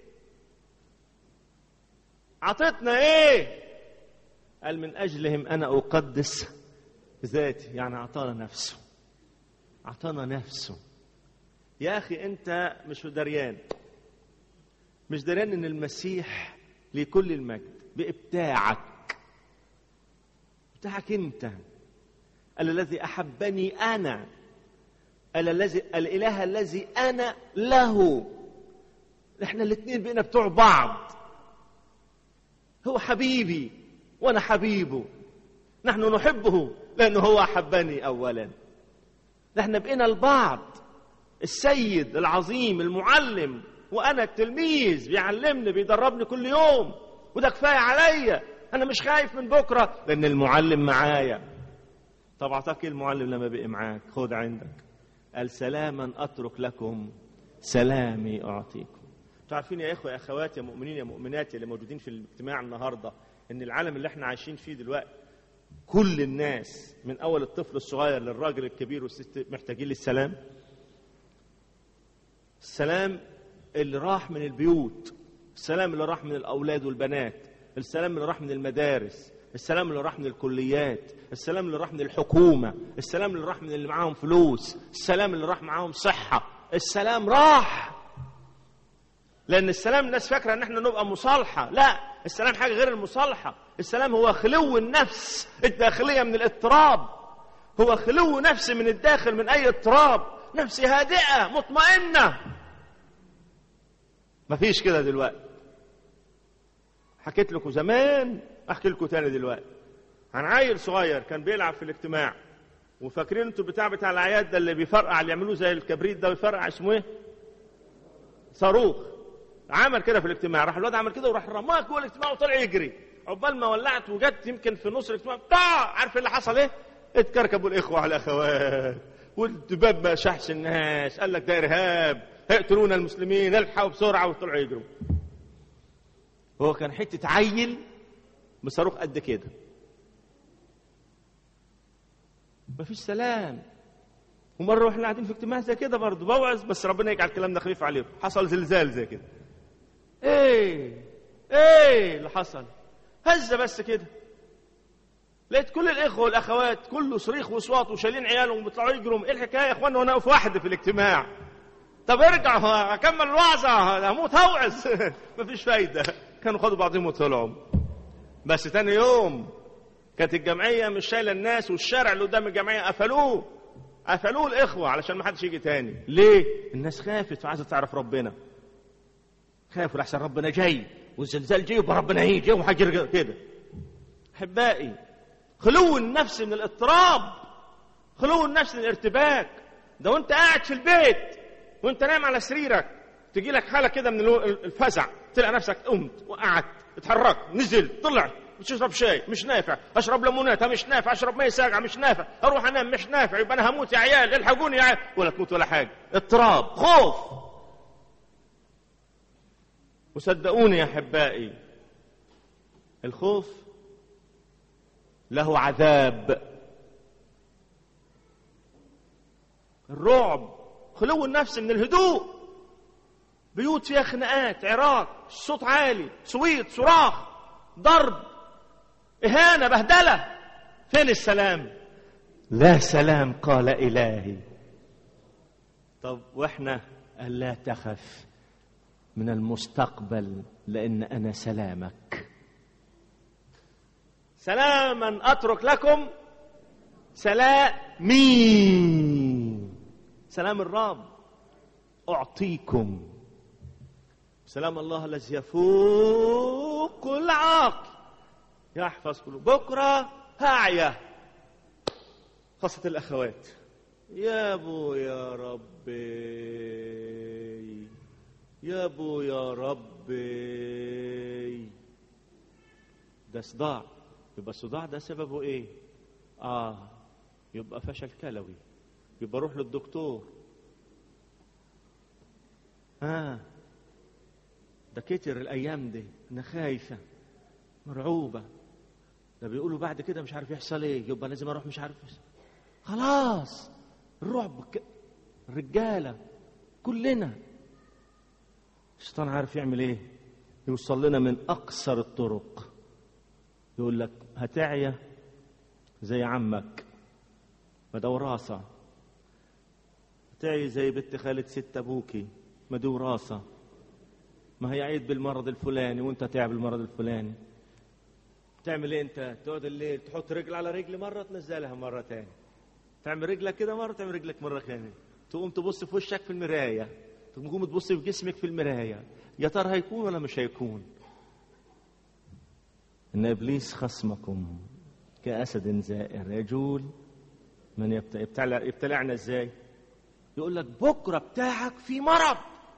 عطيتنا ايه؟ قال من اجلهم انا اقدس ذاتي، يعني أعطانا نفسه، أعطانا نفسه. يا أخي أنت مش دريان إن المسيح لكل المجد بإبداعك، بتاعك أنت. الذي أحبني أنا، الإله الذي أنا له. إحنا الاثنين بقينا بتوع بعض، هو حبيبي وأنا حبيبه، نحن نحبه لأنه هو أحبني أولا. نحن بقينا البعض، السيد العظيم المعلم وأنا التلميذ، بيعلمني بيدربني كل يوم، وده كفاية عليا. أنا مش خايف من بكرة لأن المعلم معايا. طب أعطاك المعلم لما بقي معاك؟ خد عندك، قال سلاما أترك لكم سلامي أعطيكم. تعرفين يا إخوة يا أخوات يا مؤمنين يا مؤمنات اللي موجودين في الاجتماع النهاردة، إن العالم اللي احنا عايشين فيه دلوقتي كل الناس من أول الطفل الصغير للراجل الكبير والست محتاجين للسلام. السلام اللي راح من البيوت، السلام اللي راح من الأولاد والبنات، السلام اللي راح من المدارس، السلام اللي راح من الكليات، السلام اللي راح من الحكومة، السلام اللي راح من اللي معاهم فلوس، السلام اللي راح معاهم صحة. السلام راح، لأن السلام الناس فاكرة أن احنا نبقى مصالحة. لا، السلام حاجة غير المصالحة. السلام هو خلو النفس الداخلية من الاضطراب، هو خلو نفسي من الداخل من أي اضطراب، نفسي هادئة مطمئنة. مفيش كده دلوقتي. حكيت لكم زمان، أحكي لكم تاني دلوقتي عن عيل صغير كان بيلعب في الاجتماع، وفاكرين انتوا بتاع الأعياد ده اللي بيفرقع، اللي يعملوه زي الكبريت ده ويفرقع، اسمه ايه؟ صاروخ. عمل كده في الاجتماع، راح الواد عمل كده وراح رماه جوه الاجتماع وطلع يجري. عقبال ما ولعت وجت يمكن في نص الاجتماع، عارف اللي حصل ايه؟ اتكركبوا الاخوه على الاخوات، والدباب ما شحش الناس، قال لك ده ارهاب، اقتلون المسلمين، الحقوا بسرعه، وطلعوا يجروا. هو كان حته عيل بصاروخ قد كده. مفيش سلام. ومره واحنا قاعدين في اجتماع زي كده برضه بوعظ، بس ربنا يجعل الكلام ده خفيف عليكم، حصل زلزال زي كده. ايه اللي حصل؟ هزه بس كده، لقيت كل الاخوه والاخوات كله صريخ واصوات وشايلين عيالهم وبيطلعوا يجروا. ايه الحكايه يا اخوانا وانا واقف وحدي في الاجتماع؟ طب ارجع اكمل الوعظه، هموت هوعظ. مفيش فايده. كانوا خدوا بعضهم وطلعوا. بس تاني يوم كانت الجمعيه مش شايله الناس، والشارع اللي قدام الجمعيه قفلوه الاخوه علشان ما حدش يجي تاني. ليه؟ الناس خافت وعايزه تعرف ربنا، خافوا لحسن ربنا جاي والزلزال جاي يبقى ربنا هيجي وحاجه كده. احبائي، خلو النفس من الاضطراب، خلو النفس من الارتباك ده. وانت قاعد في البيت وانت نايم على سريرك تجي لك حاله كده من الفزع، تلقى نفسك قمت وقعدت، اتحركت، نزل، طلع، بتشرب شاي مش نافع، اشرب ليمونات مش نافع، اشرب ميه ساقعه مش نافع، اروح انام مش نافع، يبقى انا هموت يا عيال، الحقوني يا عيال. ولا تموت ولا حاجه، اضطراب، خوف. وصدقوني يا احبائي، الخوف له عذاب. الرعب خلو النفس من الهدوء. بيوت فيها خناقات، عراك، صوت عالي، صويت، صراخ، ضرب، إهانة، بهدلة. فين السلام؟ لا سلام قال إلهي. طب وإحنا قال لا تخف من المستقبل لأن أنا سلامك. سلاما أترك لكم سلامي، سلام الرب أعطيكم. سلام الله الذي يفوق كل عقل يحفظ قلوب. بكرة هاعية، خاصة الأخوات. يا أبو يا ربي، يا أبو يا ربي، ده صداع. يبقى الصداع ده سببه إيه؟ يبقى فشل كلوي، يبقى روح للدكتور. ده كتر الأيام دي، أنا خايفة مرعوبة، ده بيقولوا بعد كده مش عارف يحصل إيه، يبقى لازم أروح مش عارف. خلاص الرعب، الرجالة كلنا. الشيطان عارف يعمل إيه؟ يوصل لنا من أقصر الطرق. يقول لك هتعيا زي عمك، ما ده وراثة. هتعي زي بنت خالة ست أبوكي، ما دي وراثة. ما هي عيد بالمرض الفلاني وانت تعب بالمرض الفلاني. تعمل ايه انت؟ تقعد الليل تحط رجل على رجل مرة، تنزلها مرة تاني، تعمل رجلك كده مرة، تعمل رجلك مرة ثانية، تقوم تبص في وشك في المراية، تقوم تبص في جسمك في المراية، يا ترى هيكون ولا مش هيكون؟ إن إبليس خصمكم كأسد زائر يجول من يبتلعنا إزاي؟ يقول لك بكرة بتاعك في مرض،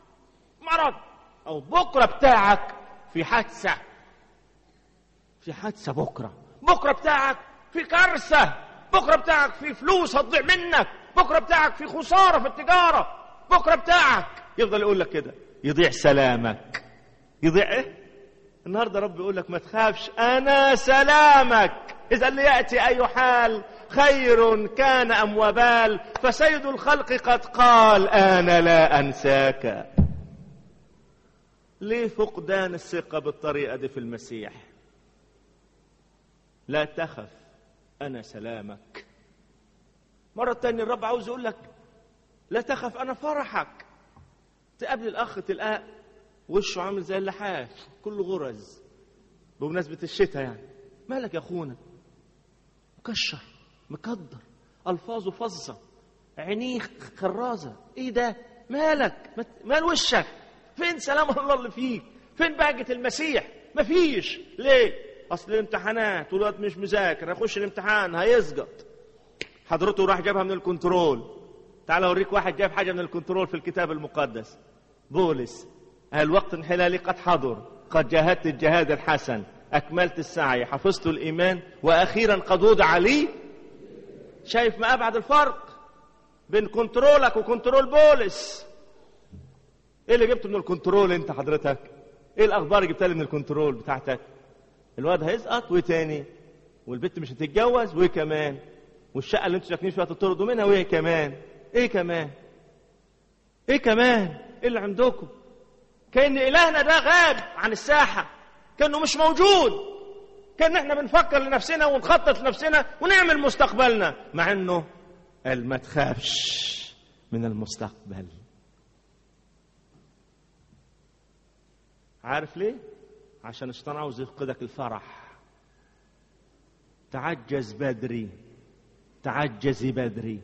أو بكرة بتاعك في حادثة، بكرة بتاعك في كارثة، بكرة بتاعك في فلوس هتضيع منك، بكرة بتاعك في خسارة في التجارة، بكرة بتاعك. يفضل يقول لك كده، يضيع سلامك. يضيع ايه؟ النهاردة رب يقول لك ما تخافش، أنا سلامك. إذا ليأتي أي حال، خير كان أم وبال، فسيد الخلق قد قال أنا لا أنساك. ليه فقدان الثقة بالطريقة دي في المسيح؟ لا تخف أنا سلامك. مرة تانية الرب عاوز يقول لك لا تخف أنا فرحك. تقابل الأخ تلقاه وشه عامل زي اللحاف كله غرز بمناسبة الشتاء يعني. مالك يا أخونا؟ مكشر مكدر، ألفاظه فظة، عينيه خرازة. إيه ده؟ مالك؟ مال وشك؟ فين سلام الله اللي فيك؟ فين بهجة المسيح؟ مفيش. ليه؟ أصل الامتحانات والوقت مش مذاكر، هيخش الامتحان هيسقط. حضرته راح جابها من الكنترول. تعال أوريك واحد جاب حاجة من الكنترول في الكتاب المقدس. بولس: الوقت انحلالي قد حضر، قد جاهدت الجهاد الحسن، أكملت السعي، حفظت الإيمان، وأخيرا قد وضع لي. شايف ما أبعد الفرق بين كنترولك وكنترول بولس؟ إيه اللي جبته من الكنترول أنت حضرتك؟ إيه الأخبار اللي جبتها لي من الكنترول بتاعتك؟ الواد هيسقط وتاني، والبنت مش هتتجوز وكمان، والشقة اللي انتوا ساكنين فيها تطردوا منها وإيه كمان؟ إيه كمان؟ إيه كمان؟ إيه اللي عندكم؟ كأن إلهنا ده غاب عن الساحة، كأنه مش موجود، كأن احنا بنفكر لنفسنا ونخطط لنفسنا ونعمل مستقبلنا، مع انه قال ما تخافش من المستقبل. عارف ليه؟ عشان الشيطان عاوز يفقدك الفرح. تعجز بدري، تعجزي بدري.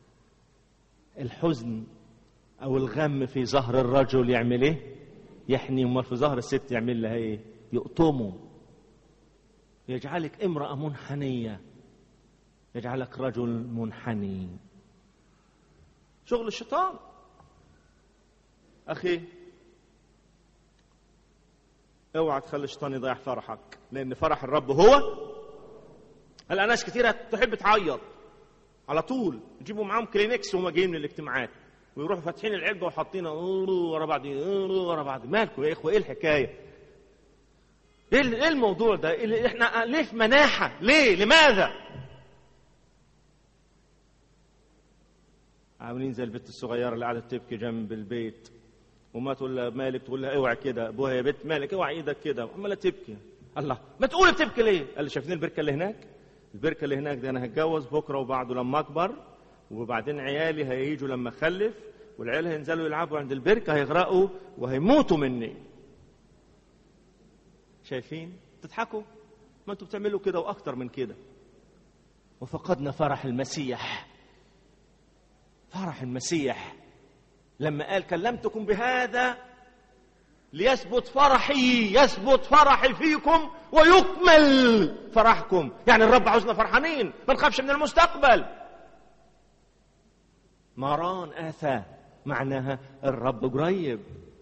الحزن او الغم في ظهر الرجل يعمل ايه؟ يحني. امال في ظهر الست يعمل لها ايه؟ يقطمه. يجعلك امرأة منحنية، يجعلك رجل منحني. شغل الشيطان. أخي اوعى تخلي الشيطان يضيع فرحك، لأن فرح الرب هو. هلا ناس كثيرة تحب تعيط على طول، يجيبوا معاهم كلينكس وهم جايين من الاجتماعات، ويروحوا فاتحين العلبة وحاطينها ورا بعض ورا بعض. مالكم يا إخوة؟ إيه الحكاية؟ ايه الموضوع ده؟ احنا ليه في مناحة؟ ليه؟ لماذا؟ عاملين زي البنت الصغيرة اللي قاعدة تبكي جنب البيت، وما تقول لها مالك، تقول لها اوعى كده. ابوها: يا بنت مالك، اوعى ايدك كده، عمالة تبكي. الله، ما تقول بتبكي ليه؟ قال لي: شايفين البركة اللي هناك؟ البركة اللي هناك دي انا هتجوز بكرة وبعده لما اكبر، وبعدين عيالي هيجوا لما اخلف، والعيال هينزلوا يلعبوا عند البركة هيغرقوا وهيموتوا مني. شايفين؟ تضحكوا؟ ما انتوا بتعملوا كده واكتر من كده. وفقدنا فرح المسيح. فرح المسيح لما قال: كلمتكم بهذا ليثبت فرحي، يثبت فرحي فيكم ويكمل فرحكم. يعني الرب عاوزنا فرحانين، ما نخافش من المستقبل. ماران آثى معناها الرب قريب.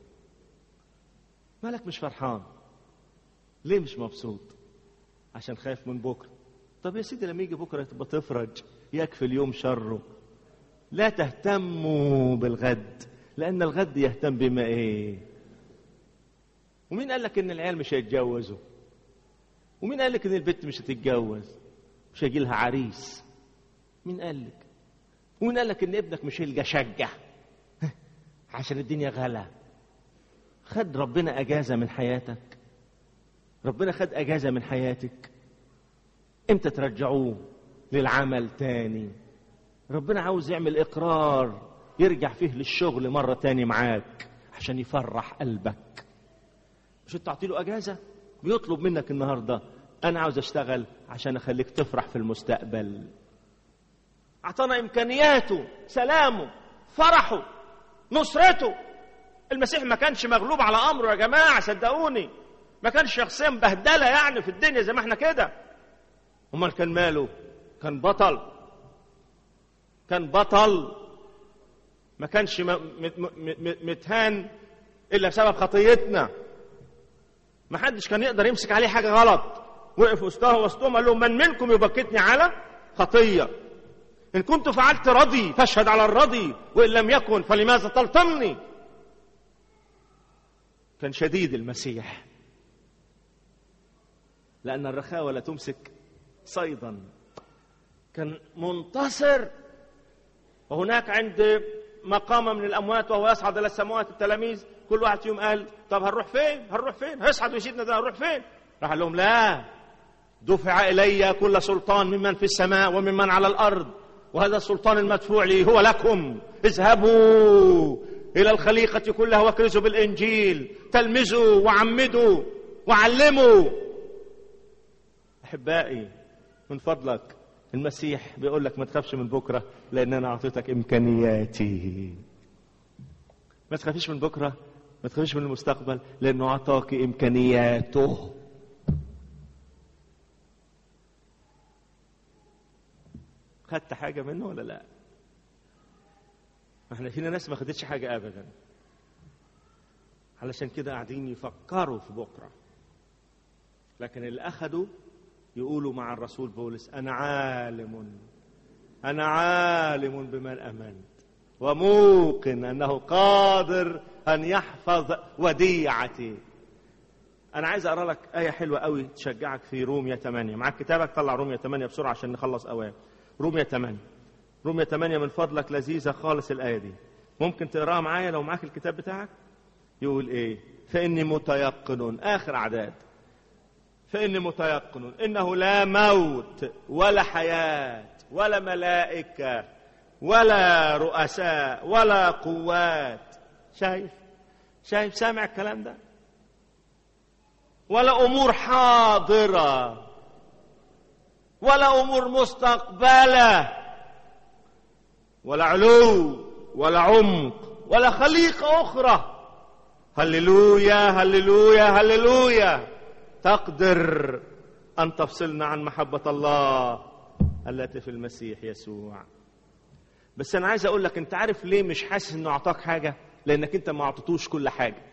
مالك مش فرحان؟ ليه مش مبسوط؟ عشان خايف من بكرة. طب يا سيدي لما يجي بكرة تبقى تفرج، يكفي اليوم شره. لا تهتموا بالغد، لأن الغد يهتم بما إيه. ومين قال لك إن العيال مش هيتجوزوا؟ ومين قال لك إن البنت مش هتتجوز؟ مش هيجي لها عريس؟ مين قال لك؟ ومين قال لك إن ابنك مش هيلقى شقة عشان الدنيا غلا؟ خد ربنا أجازة من حياتك؟ ربنا خد أجازة من حياتك؟ امتى ترجعوه للعمل تاني؟ ربنا عاوز يعمل إقرار يرجع فيه للشغل مرة تاني معاك عشان يفرح قلبك. مش انت تعطيله أجازة؟ بيطلب منك النهاردة: أنا عاوز أشتغل عشان أخليك تفرح في المستقبل. أعطانا إمكانياته، سلامه، فرحه، نصرته. المسيح ما كانش مغلوب على أمره يا جماعة، صدقوني. ما كانش شخصيا بهدلة يعني في الدنيا زي ما احنا كده. امال كان ماله؟ كان بطل. كان بطل. ما كانش متهان الا بسبب خطيتنا. ما حدش كان يقدر يمسك عليه حاجه غلط. وقف وسطهم قال لهم: من منكم يبكتني على خطيه؟ ان كنت فعلت رضي فاشهد على الرضي، وان لم يكن فلماذا تلطمني؟ كان شديد المسيح. لأن الرخاوة لا تمسك صيدا. كان منتصر. وهناك عند مقام من الأموات وهو يصعد إلى السماوات التلاميذ كل واحد فيهم قال طب هنروح فين هيصعد ويسيبنا ده هنروح فين؟ راح قال لهم لا، دفع إلي كل سلطان ممن في السماء وممن على الأرض، وهذا السلطان المدفوع لي هو لكم. اذهبوا إلى الخليقة كلها واكرزوا بالإنجيل، تلمذوا وعمدوا وعلموا. أحبائي من فضلك، المسيح بيقول لك ما تخافش من بكرة لأن أنا أعطيتك إمكانياتي. ما تخافيش من بكرة، ما تخافيش من المستقبل لأنه أعطاك إمكانياته. خدت حاجة منه ولا لا؟ احنا فينا ناس ما خدتش حاجة أبدا، علشان كده قاعدين يفكروا في بكرة. لكن اللي أخدوا يقولوا مع الرسول بولس أنا عالم بمن أمنت وموقن أنه قادر أن يحفظ وديعتي. أنا عايز أقرأ لك آية حلوة قوي تشجعك في رومية 8. معاك كتابك؟ طلع رومية 8 بسرعة عشان نخلص أوام. رومية 8 من فضلك، لذيذة خالص الآية دي، ممكن تقراها معايا لو معاك الكتاب بتاعك. يقول إيه؟ فإني متيقن، آخر أعداد، فإني متيقن إنه لا موت ولا حياة ولا ملائكة ولا رؤساء ولا قوات. شايف سامع الكلام ده؟ ولا أمور حاضرة ولا أمور مستقبلة ولا علو ولا عمق ولا خليقة أخرى. هللويا هللويا هللويا. تقدر أن تفصلنا عن محبة الله التي في المسيح يسوع. بس أنا عايز أقول لك، أنت عارف ليه مش حاسس أنه أعطاك حاجة؟ لأنك أنت ما أعطيتوش كل حاجة.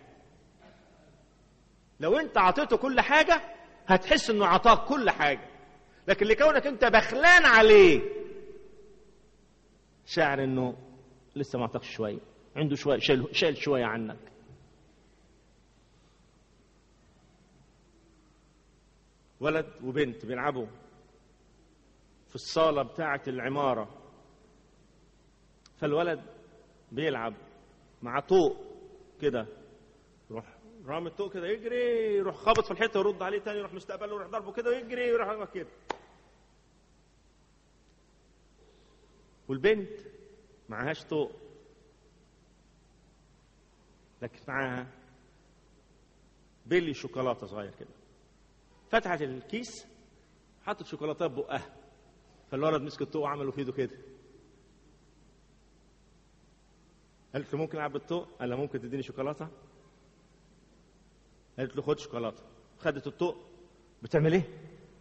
لو أنت أعطيته كل حاجة هتحس أنه أعطاك كل حاجة، لكن لكونك أنت بخلان عليه شاعر أنه لسه ما أعطاكش شوية، عنده شوية، شايل شوية عنك. ولد وبنت بيلعبوا في الصالة بتاعة العمارة، فالولد بيلعب مع طوق كده، يروح رامي الطوق كده يجري، يروح خابط في الحيطة ويرد عليه تاني، يروح مستقبله ويروح ضربه كده ويجري ويروح كده. والبنت معهاش طوق، لكن معاها بيلي شوكولاتة صغير كده، فتحت الكيس حطت شوكولاتة ببقها، فالولد مسك الطوق وعمله في ايده كده. قالت له ممكن العب بالطوق؟ قال لها ممكن تديني شوكولاتة؟ قالت له خد شوكولاتة. خدت الطوق، بتعمل ايه؟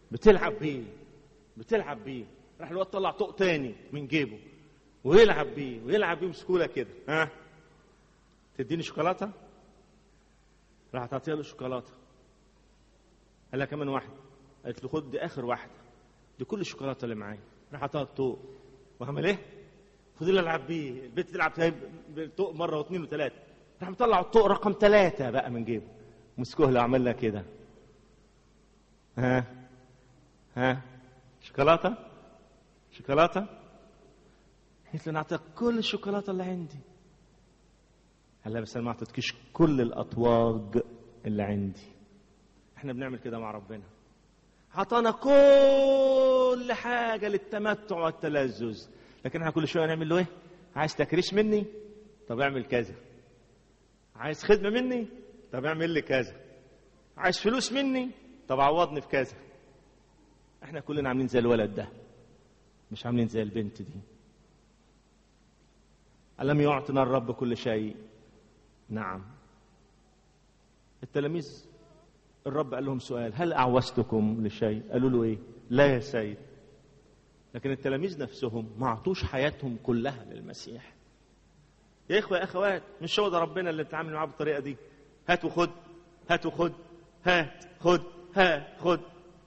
بتلعب بيه. راح الواد طلع طوق تاني من جيبه ويلعب بيه بسهولة كده. ها تديني شوكولاتة؟ راح تعطيها له شوكولاتة. قال لها كمان واحدة. قالت له خد دي آخر واحدة، دي كل الشوكولاتة اللي معايا. راح عطاها الطوق وعمل ايه؟ فضل العب بيه. البنت تلعب بالطوق مرة واثنين وثلاثة، راح مطلع الطوق رقم 3 بقى من جيبه، مسكوه له عمل لها كده. ها شوكولاتة؟ قالت له انا اعطيك كل الشوكولاتة اللي عندي. قال لها بس انا ما اعطيتكيش كل الأطواق اللي عندي. احنا بنعمل كده مع ربنا، عطانا كل حاجة للتمتع والتلذذ، لكن احنا كل شوية نعمل له ايه؟ عايز تكريس مني؟ طب اعمل كذا. عايز خدمة مني؟ طب اعمل لي كذا. عايز فلوس مني؟ طب عوضني في كذا. احنا كلنا عاملين زي الولد ده، مش عاملين زي البنت دي. ألم يعطنا الرب كل شيء؟ نعم. التلاميذ الرب قال لهم سؤال، هل أعوزتكم لشيء؟ قالوا له ايه؟ لا يا سيد. لكن التلاميذ نفسهم ما عطوش حياتهم كلها للمسيح. يا إخوة يا أخوات، مش هو ده ربنا اللي بتعامل معاه بالطريقة دي؟ هات وخد، هات وخد، هات خد، هات خد.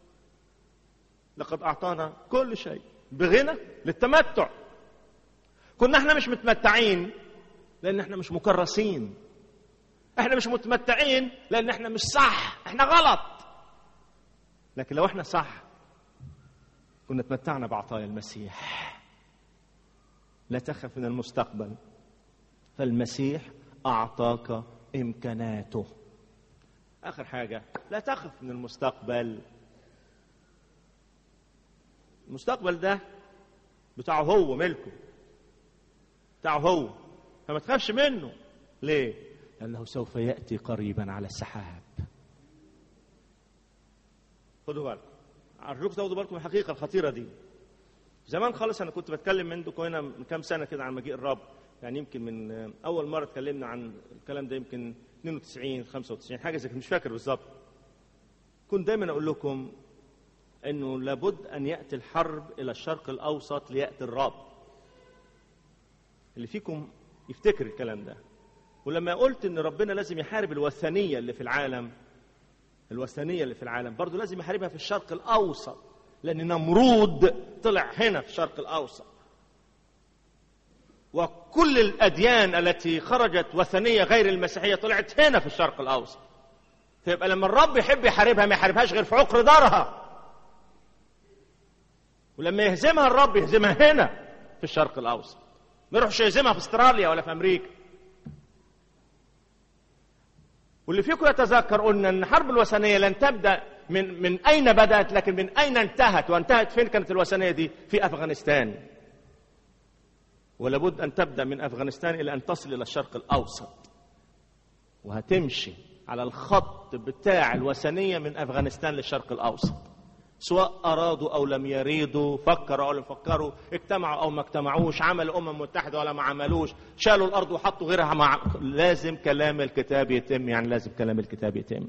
لقد أعطانا كل شيء بغنى للتمتع. كنا احنا مش متمتعين لأن احنا مش مكرسين. احنا مش متمتعين لأن احنا مش صح، احنا غلط. لكن لو احنا صح كنا تمتعنا بعطايا المسيح. لا تخف من المستقبل، فالمسيح أعطاك إمكاناته. آخر حاجة، لا تخف من المستقبل. المستقبل ده بتاعه هو، ملكه بتاعه هو، فما تخافش منه. ليه؟ لأنه سوف يأتي قريبا على السحاب. خدوا بالكم، أرجوكم تاخدوا بالكم من الحقيقة الخطيرة دي. زمان خالص أنا كنت بتكلم منكم هنا من كام سنة كده عن مجيء الرب، يعني يمكن من أول مرة اتكلمنا عن الكلام ده يمكن 92 95 حاجة زي كده، مش فاكر بالظبط. كنت دايما أقول لكم إنه لابد أن يأتي الحرب إلى الشرق الأوسط ليأتي الرب. اللي فيكم يفتكر الكلام ده. ولما قلت إن ربنا لازم يحارب الوثنية اللي في العالم، الوثنية اللي في العالم برضو لازم يحاربها في الشرق الأوسط، لأن نمرود طلع هنا في الشرق الأوسط. وكل الأديان التي خرجت وثنية غير المسيحية طلعت هنا في الشرق الأوسط. فيبقى لما الرب يحب يحاربها ما يحاربهاش غير في عقر دارها. ولما يهزمها الرب يهزمها هنا في الشرق الأوسط، ما يروحش يهزمها في استراليا ولا في أمريكا. واللي فيكم يتذكر قلنا أن حرب الوثنية لن تبدأ من أين بدأت، لكن من أين انتهت. وانتهت فين كانت الوثنية دي؟ في أفغانستان. ولابد أن تبدأ من أفغانستان إلى أن تصل إلى الشرق الأوسط، وهتمشي على الخط بتاع الوثنية من أفغانستان للشرق الأوسط، سواء أرادوا أو لم يريدوا، فكروا أو لم يفكروا، اجتمعوا أو ما اجتمعوش، عملوا أمم متحدة ولا ما عملوش، شالوا الأرض وحطوا غيرها لازم كلام الكتاب يتم. يعني لازم كلام الكتاب يتم.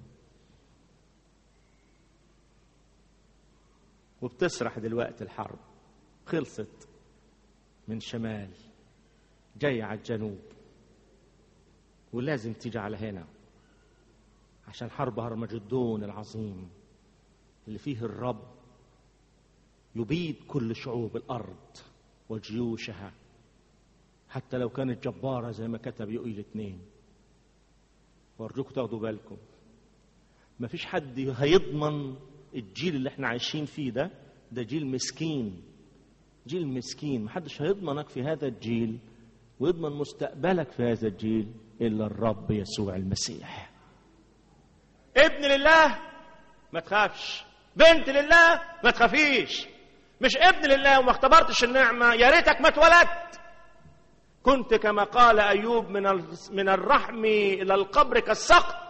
وبتسرح دلوقتي الحرب، خلصت من شمال جاي على الجنوب، ولازم تيجي على هنا عشان حرب هرمجدون العظيم اللي فيه الرب يبيد كل شعوب الأرض وجيوشها، حتى لو كانت جبارة زي ما كتب يوئيل 2. وارجوكم تاخدوا بالكم، ما فيش حد هيضمن الجيل اللي احنا عايشين فيه ده جيل مسكين، جيل مسكين. ما حدش هيضمنك في هذا الجيل ويضمن مستقبلك في هذا الجيل إلا الرب يسوع المسيح. ابن لله ما تخافش، بنت لله ما تخافيش. مش ابن لله وما اختبرتش النعمة، يا ريتك ما اتولدت. كنت كما قال أيوب من الرحم إلى القبر كالسقط.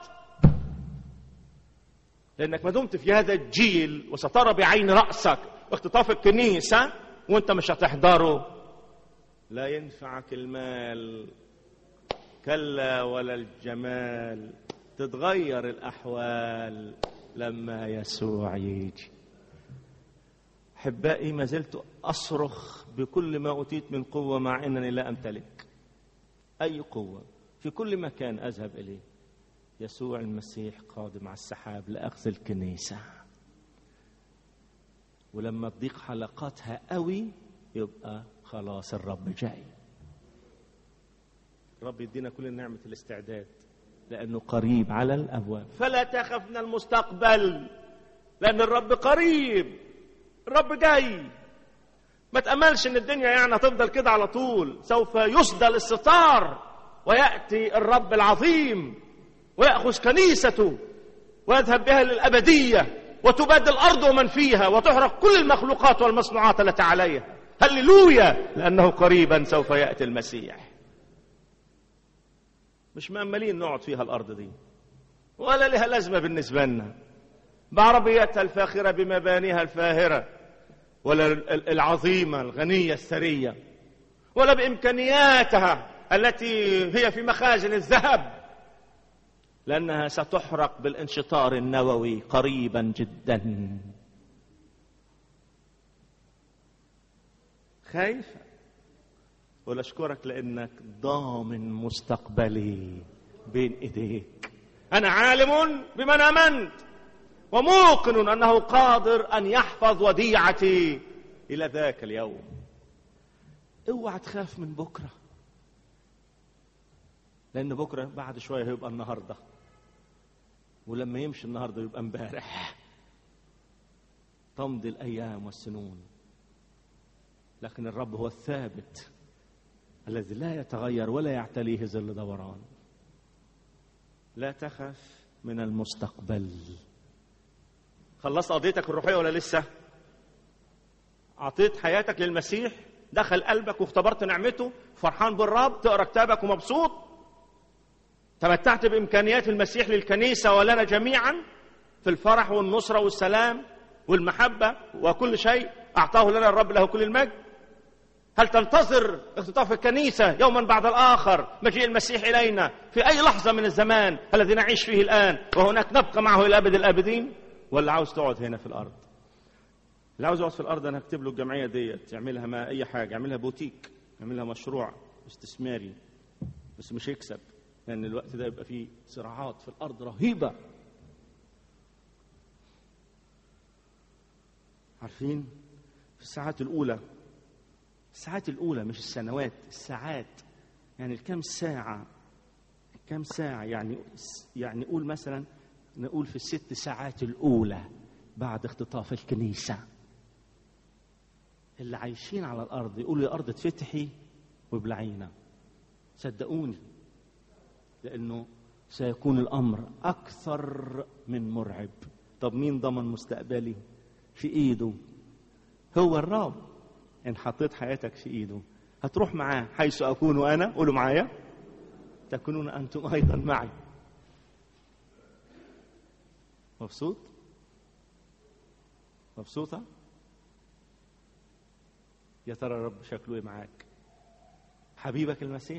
لأنك ما دمت في هذا الجيل وسترى بعين رأسك اختطاف الكنيسة وانت مش هتحضره، لا ينفعك المال كلا ولا الجمال. تتغير الأحوال لما يسوع يجي. أحبائي، ما زلت أصرخ بكل ما أوتيت من قوة مع أنني لا أمتلك أي قوة. في كل مكان أذهب إليه يسوع المسيح قادم على السحاب لأخذ الكنيسة. ولما تضيق حلقاتها قوي يبقى خلاص الرب جاي. رب يدينا كل نعمة الاستعداد لأنه قريب على الأبواب. فلا تخف من المستقبل لأن الرب قريب، الرب جاي. ما تأملش ان الدنيا يعني هتفضل كده على طول. سوف يسدل الستار ويأتي الرب العظيم ويأخذ كنيسته ويذهب بها للأبدية وتباد الأرض ومن فيها وتحرق كل المخلوقات والمصنوعات التي عليها. هللويا، لأنه قريبا سوف يأتي المسيح. مش مأملين نقعد فيها الأرض دي ولا لها لازمة بالنسبة لنا، بعربيتها الفاخرة بمبانيها الفاهرة ولا العظيمة الغنية الثرية ولا بإمكانياتها التي هي في مخازن الذهب، لأنها ستحرق بالانشطار النووي قريبا جدا. خايفة ولا أشكرك لأنك ضامن مستقبلي بين إيديك. أنا عالم بمن آمنت وموقن أنه قادر أن يحفظ وديعتي إلى ذاك اليوم. اوعى تخاف من بكرة، لأن بكرة بعد شوية هيبقى النهاردة، ولما يمشي النهاردة يبقى امبارح. تمضي الأيام والسنون، لكن الرب هو الثابت الذي لا يتغير ولا يعتليه ظل دوران. لا تخف من المستقبل. خلصت قضيتك الروحية ولا لسه؟ أعطيت حياتك للمسيح، دخل قلبك واختبرت نعمته، فرحان بالرب، تقرأ كتابك ومبسوط، تمتعت بإمكانيات المسيح للكنيسة ولنا جميعا في الفرح والنصرة والسلام والمحبة وكل شيء أعطاه لنا الرب له كل المجد. هل تنتظر اختطاف الكنيسة يوما بعد الآخر مجيء المسيح إلينا في أي لحظة من الزمان الذي نعيش فيه الآن وهناك نبقى معه إلى أبد الآبدين؟ ولا عاوز تقعد هنا في الأرض؟ اللي عاوز يقعد في الأرض أنا هكتب له الجمعية ديت يعملها ما أي حاجة، يعملها بوتيك، يعملها مشروع استثماري، بس مش يكسب، لأن الوقت ده يبقى فيه صراعات في الأرض رهيبة. عارفين في الساعات الأولى، الساعات الأولى مش السنوات، الساعات، يعني الكم ساعة، كم ساعة، يعني قول مثلا نقول في ال6 ساعات الأولى بعد اختطاف الكنيسة، اللي عايشين على الأرض يقولوا يا أرض اتفتحي وابلعينا. صدقوني، لأنه سيكون الأمر أكثر من مرعب. طب مين ضمن مستقبلي؟ في إيده هو الرب. إن حطيت حياتك في إيده هتروح معاه حيث أكون أنا. قولوا معايا: تكونون أنتم أيضا معي. مبسوط؟ مبسوطة؟ يا ترى الرب شكله إيه معاك؟ حبيبك المسيح؟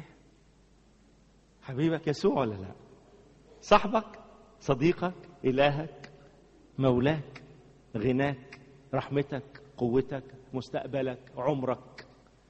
حبيبك يسوع ولا لا؟ صاحبك؟ صديقك؟ إلهك؟ مولاك؟ غناك؟ رحمتك؟ قوتك؟ مستقبلك؟ عمرك؟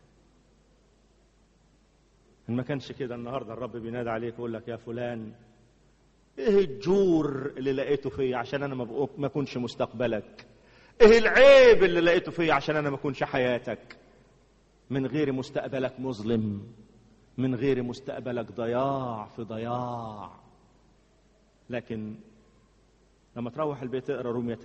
إن ما كانش كده النهارده الرب بينادي عليك ويقول لك: يا فلان، ايه الجور اللي لقيته فيا عشان انا ما اكونش مستقبلك؟ ايه العيب اللي لقيته فيا عشان انا ما اكونش حياتك؟ من غير مستقبلك مظلم، من غير مستقبلك ضياع في ضياع. لكن لما تروح البيت اقرا رومية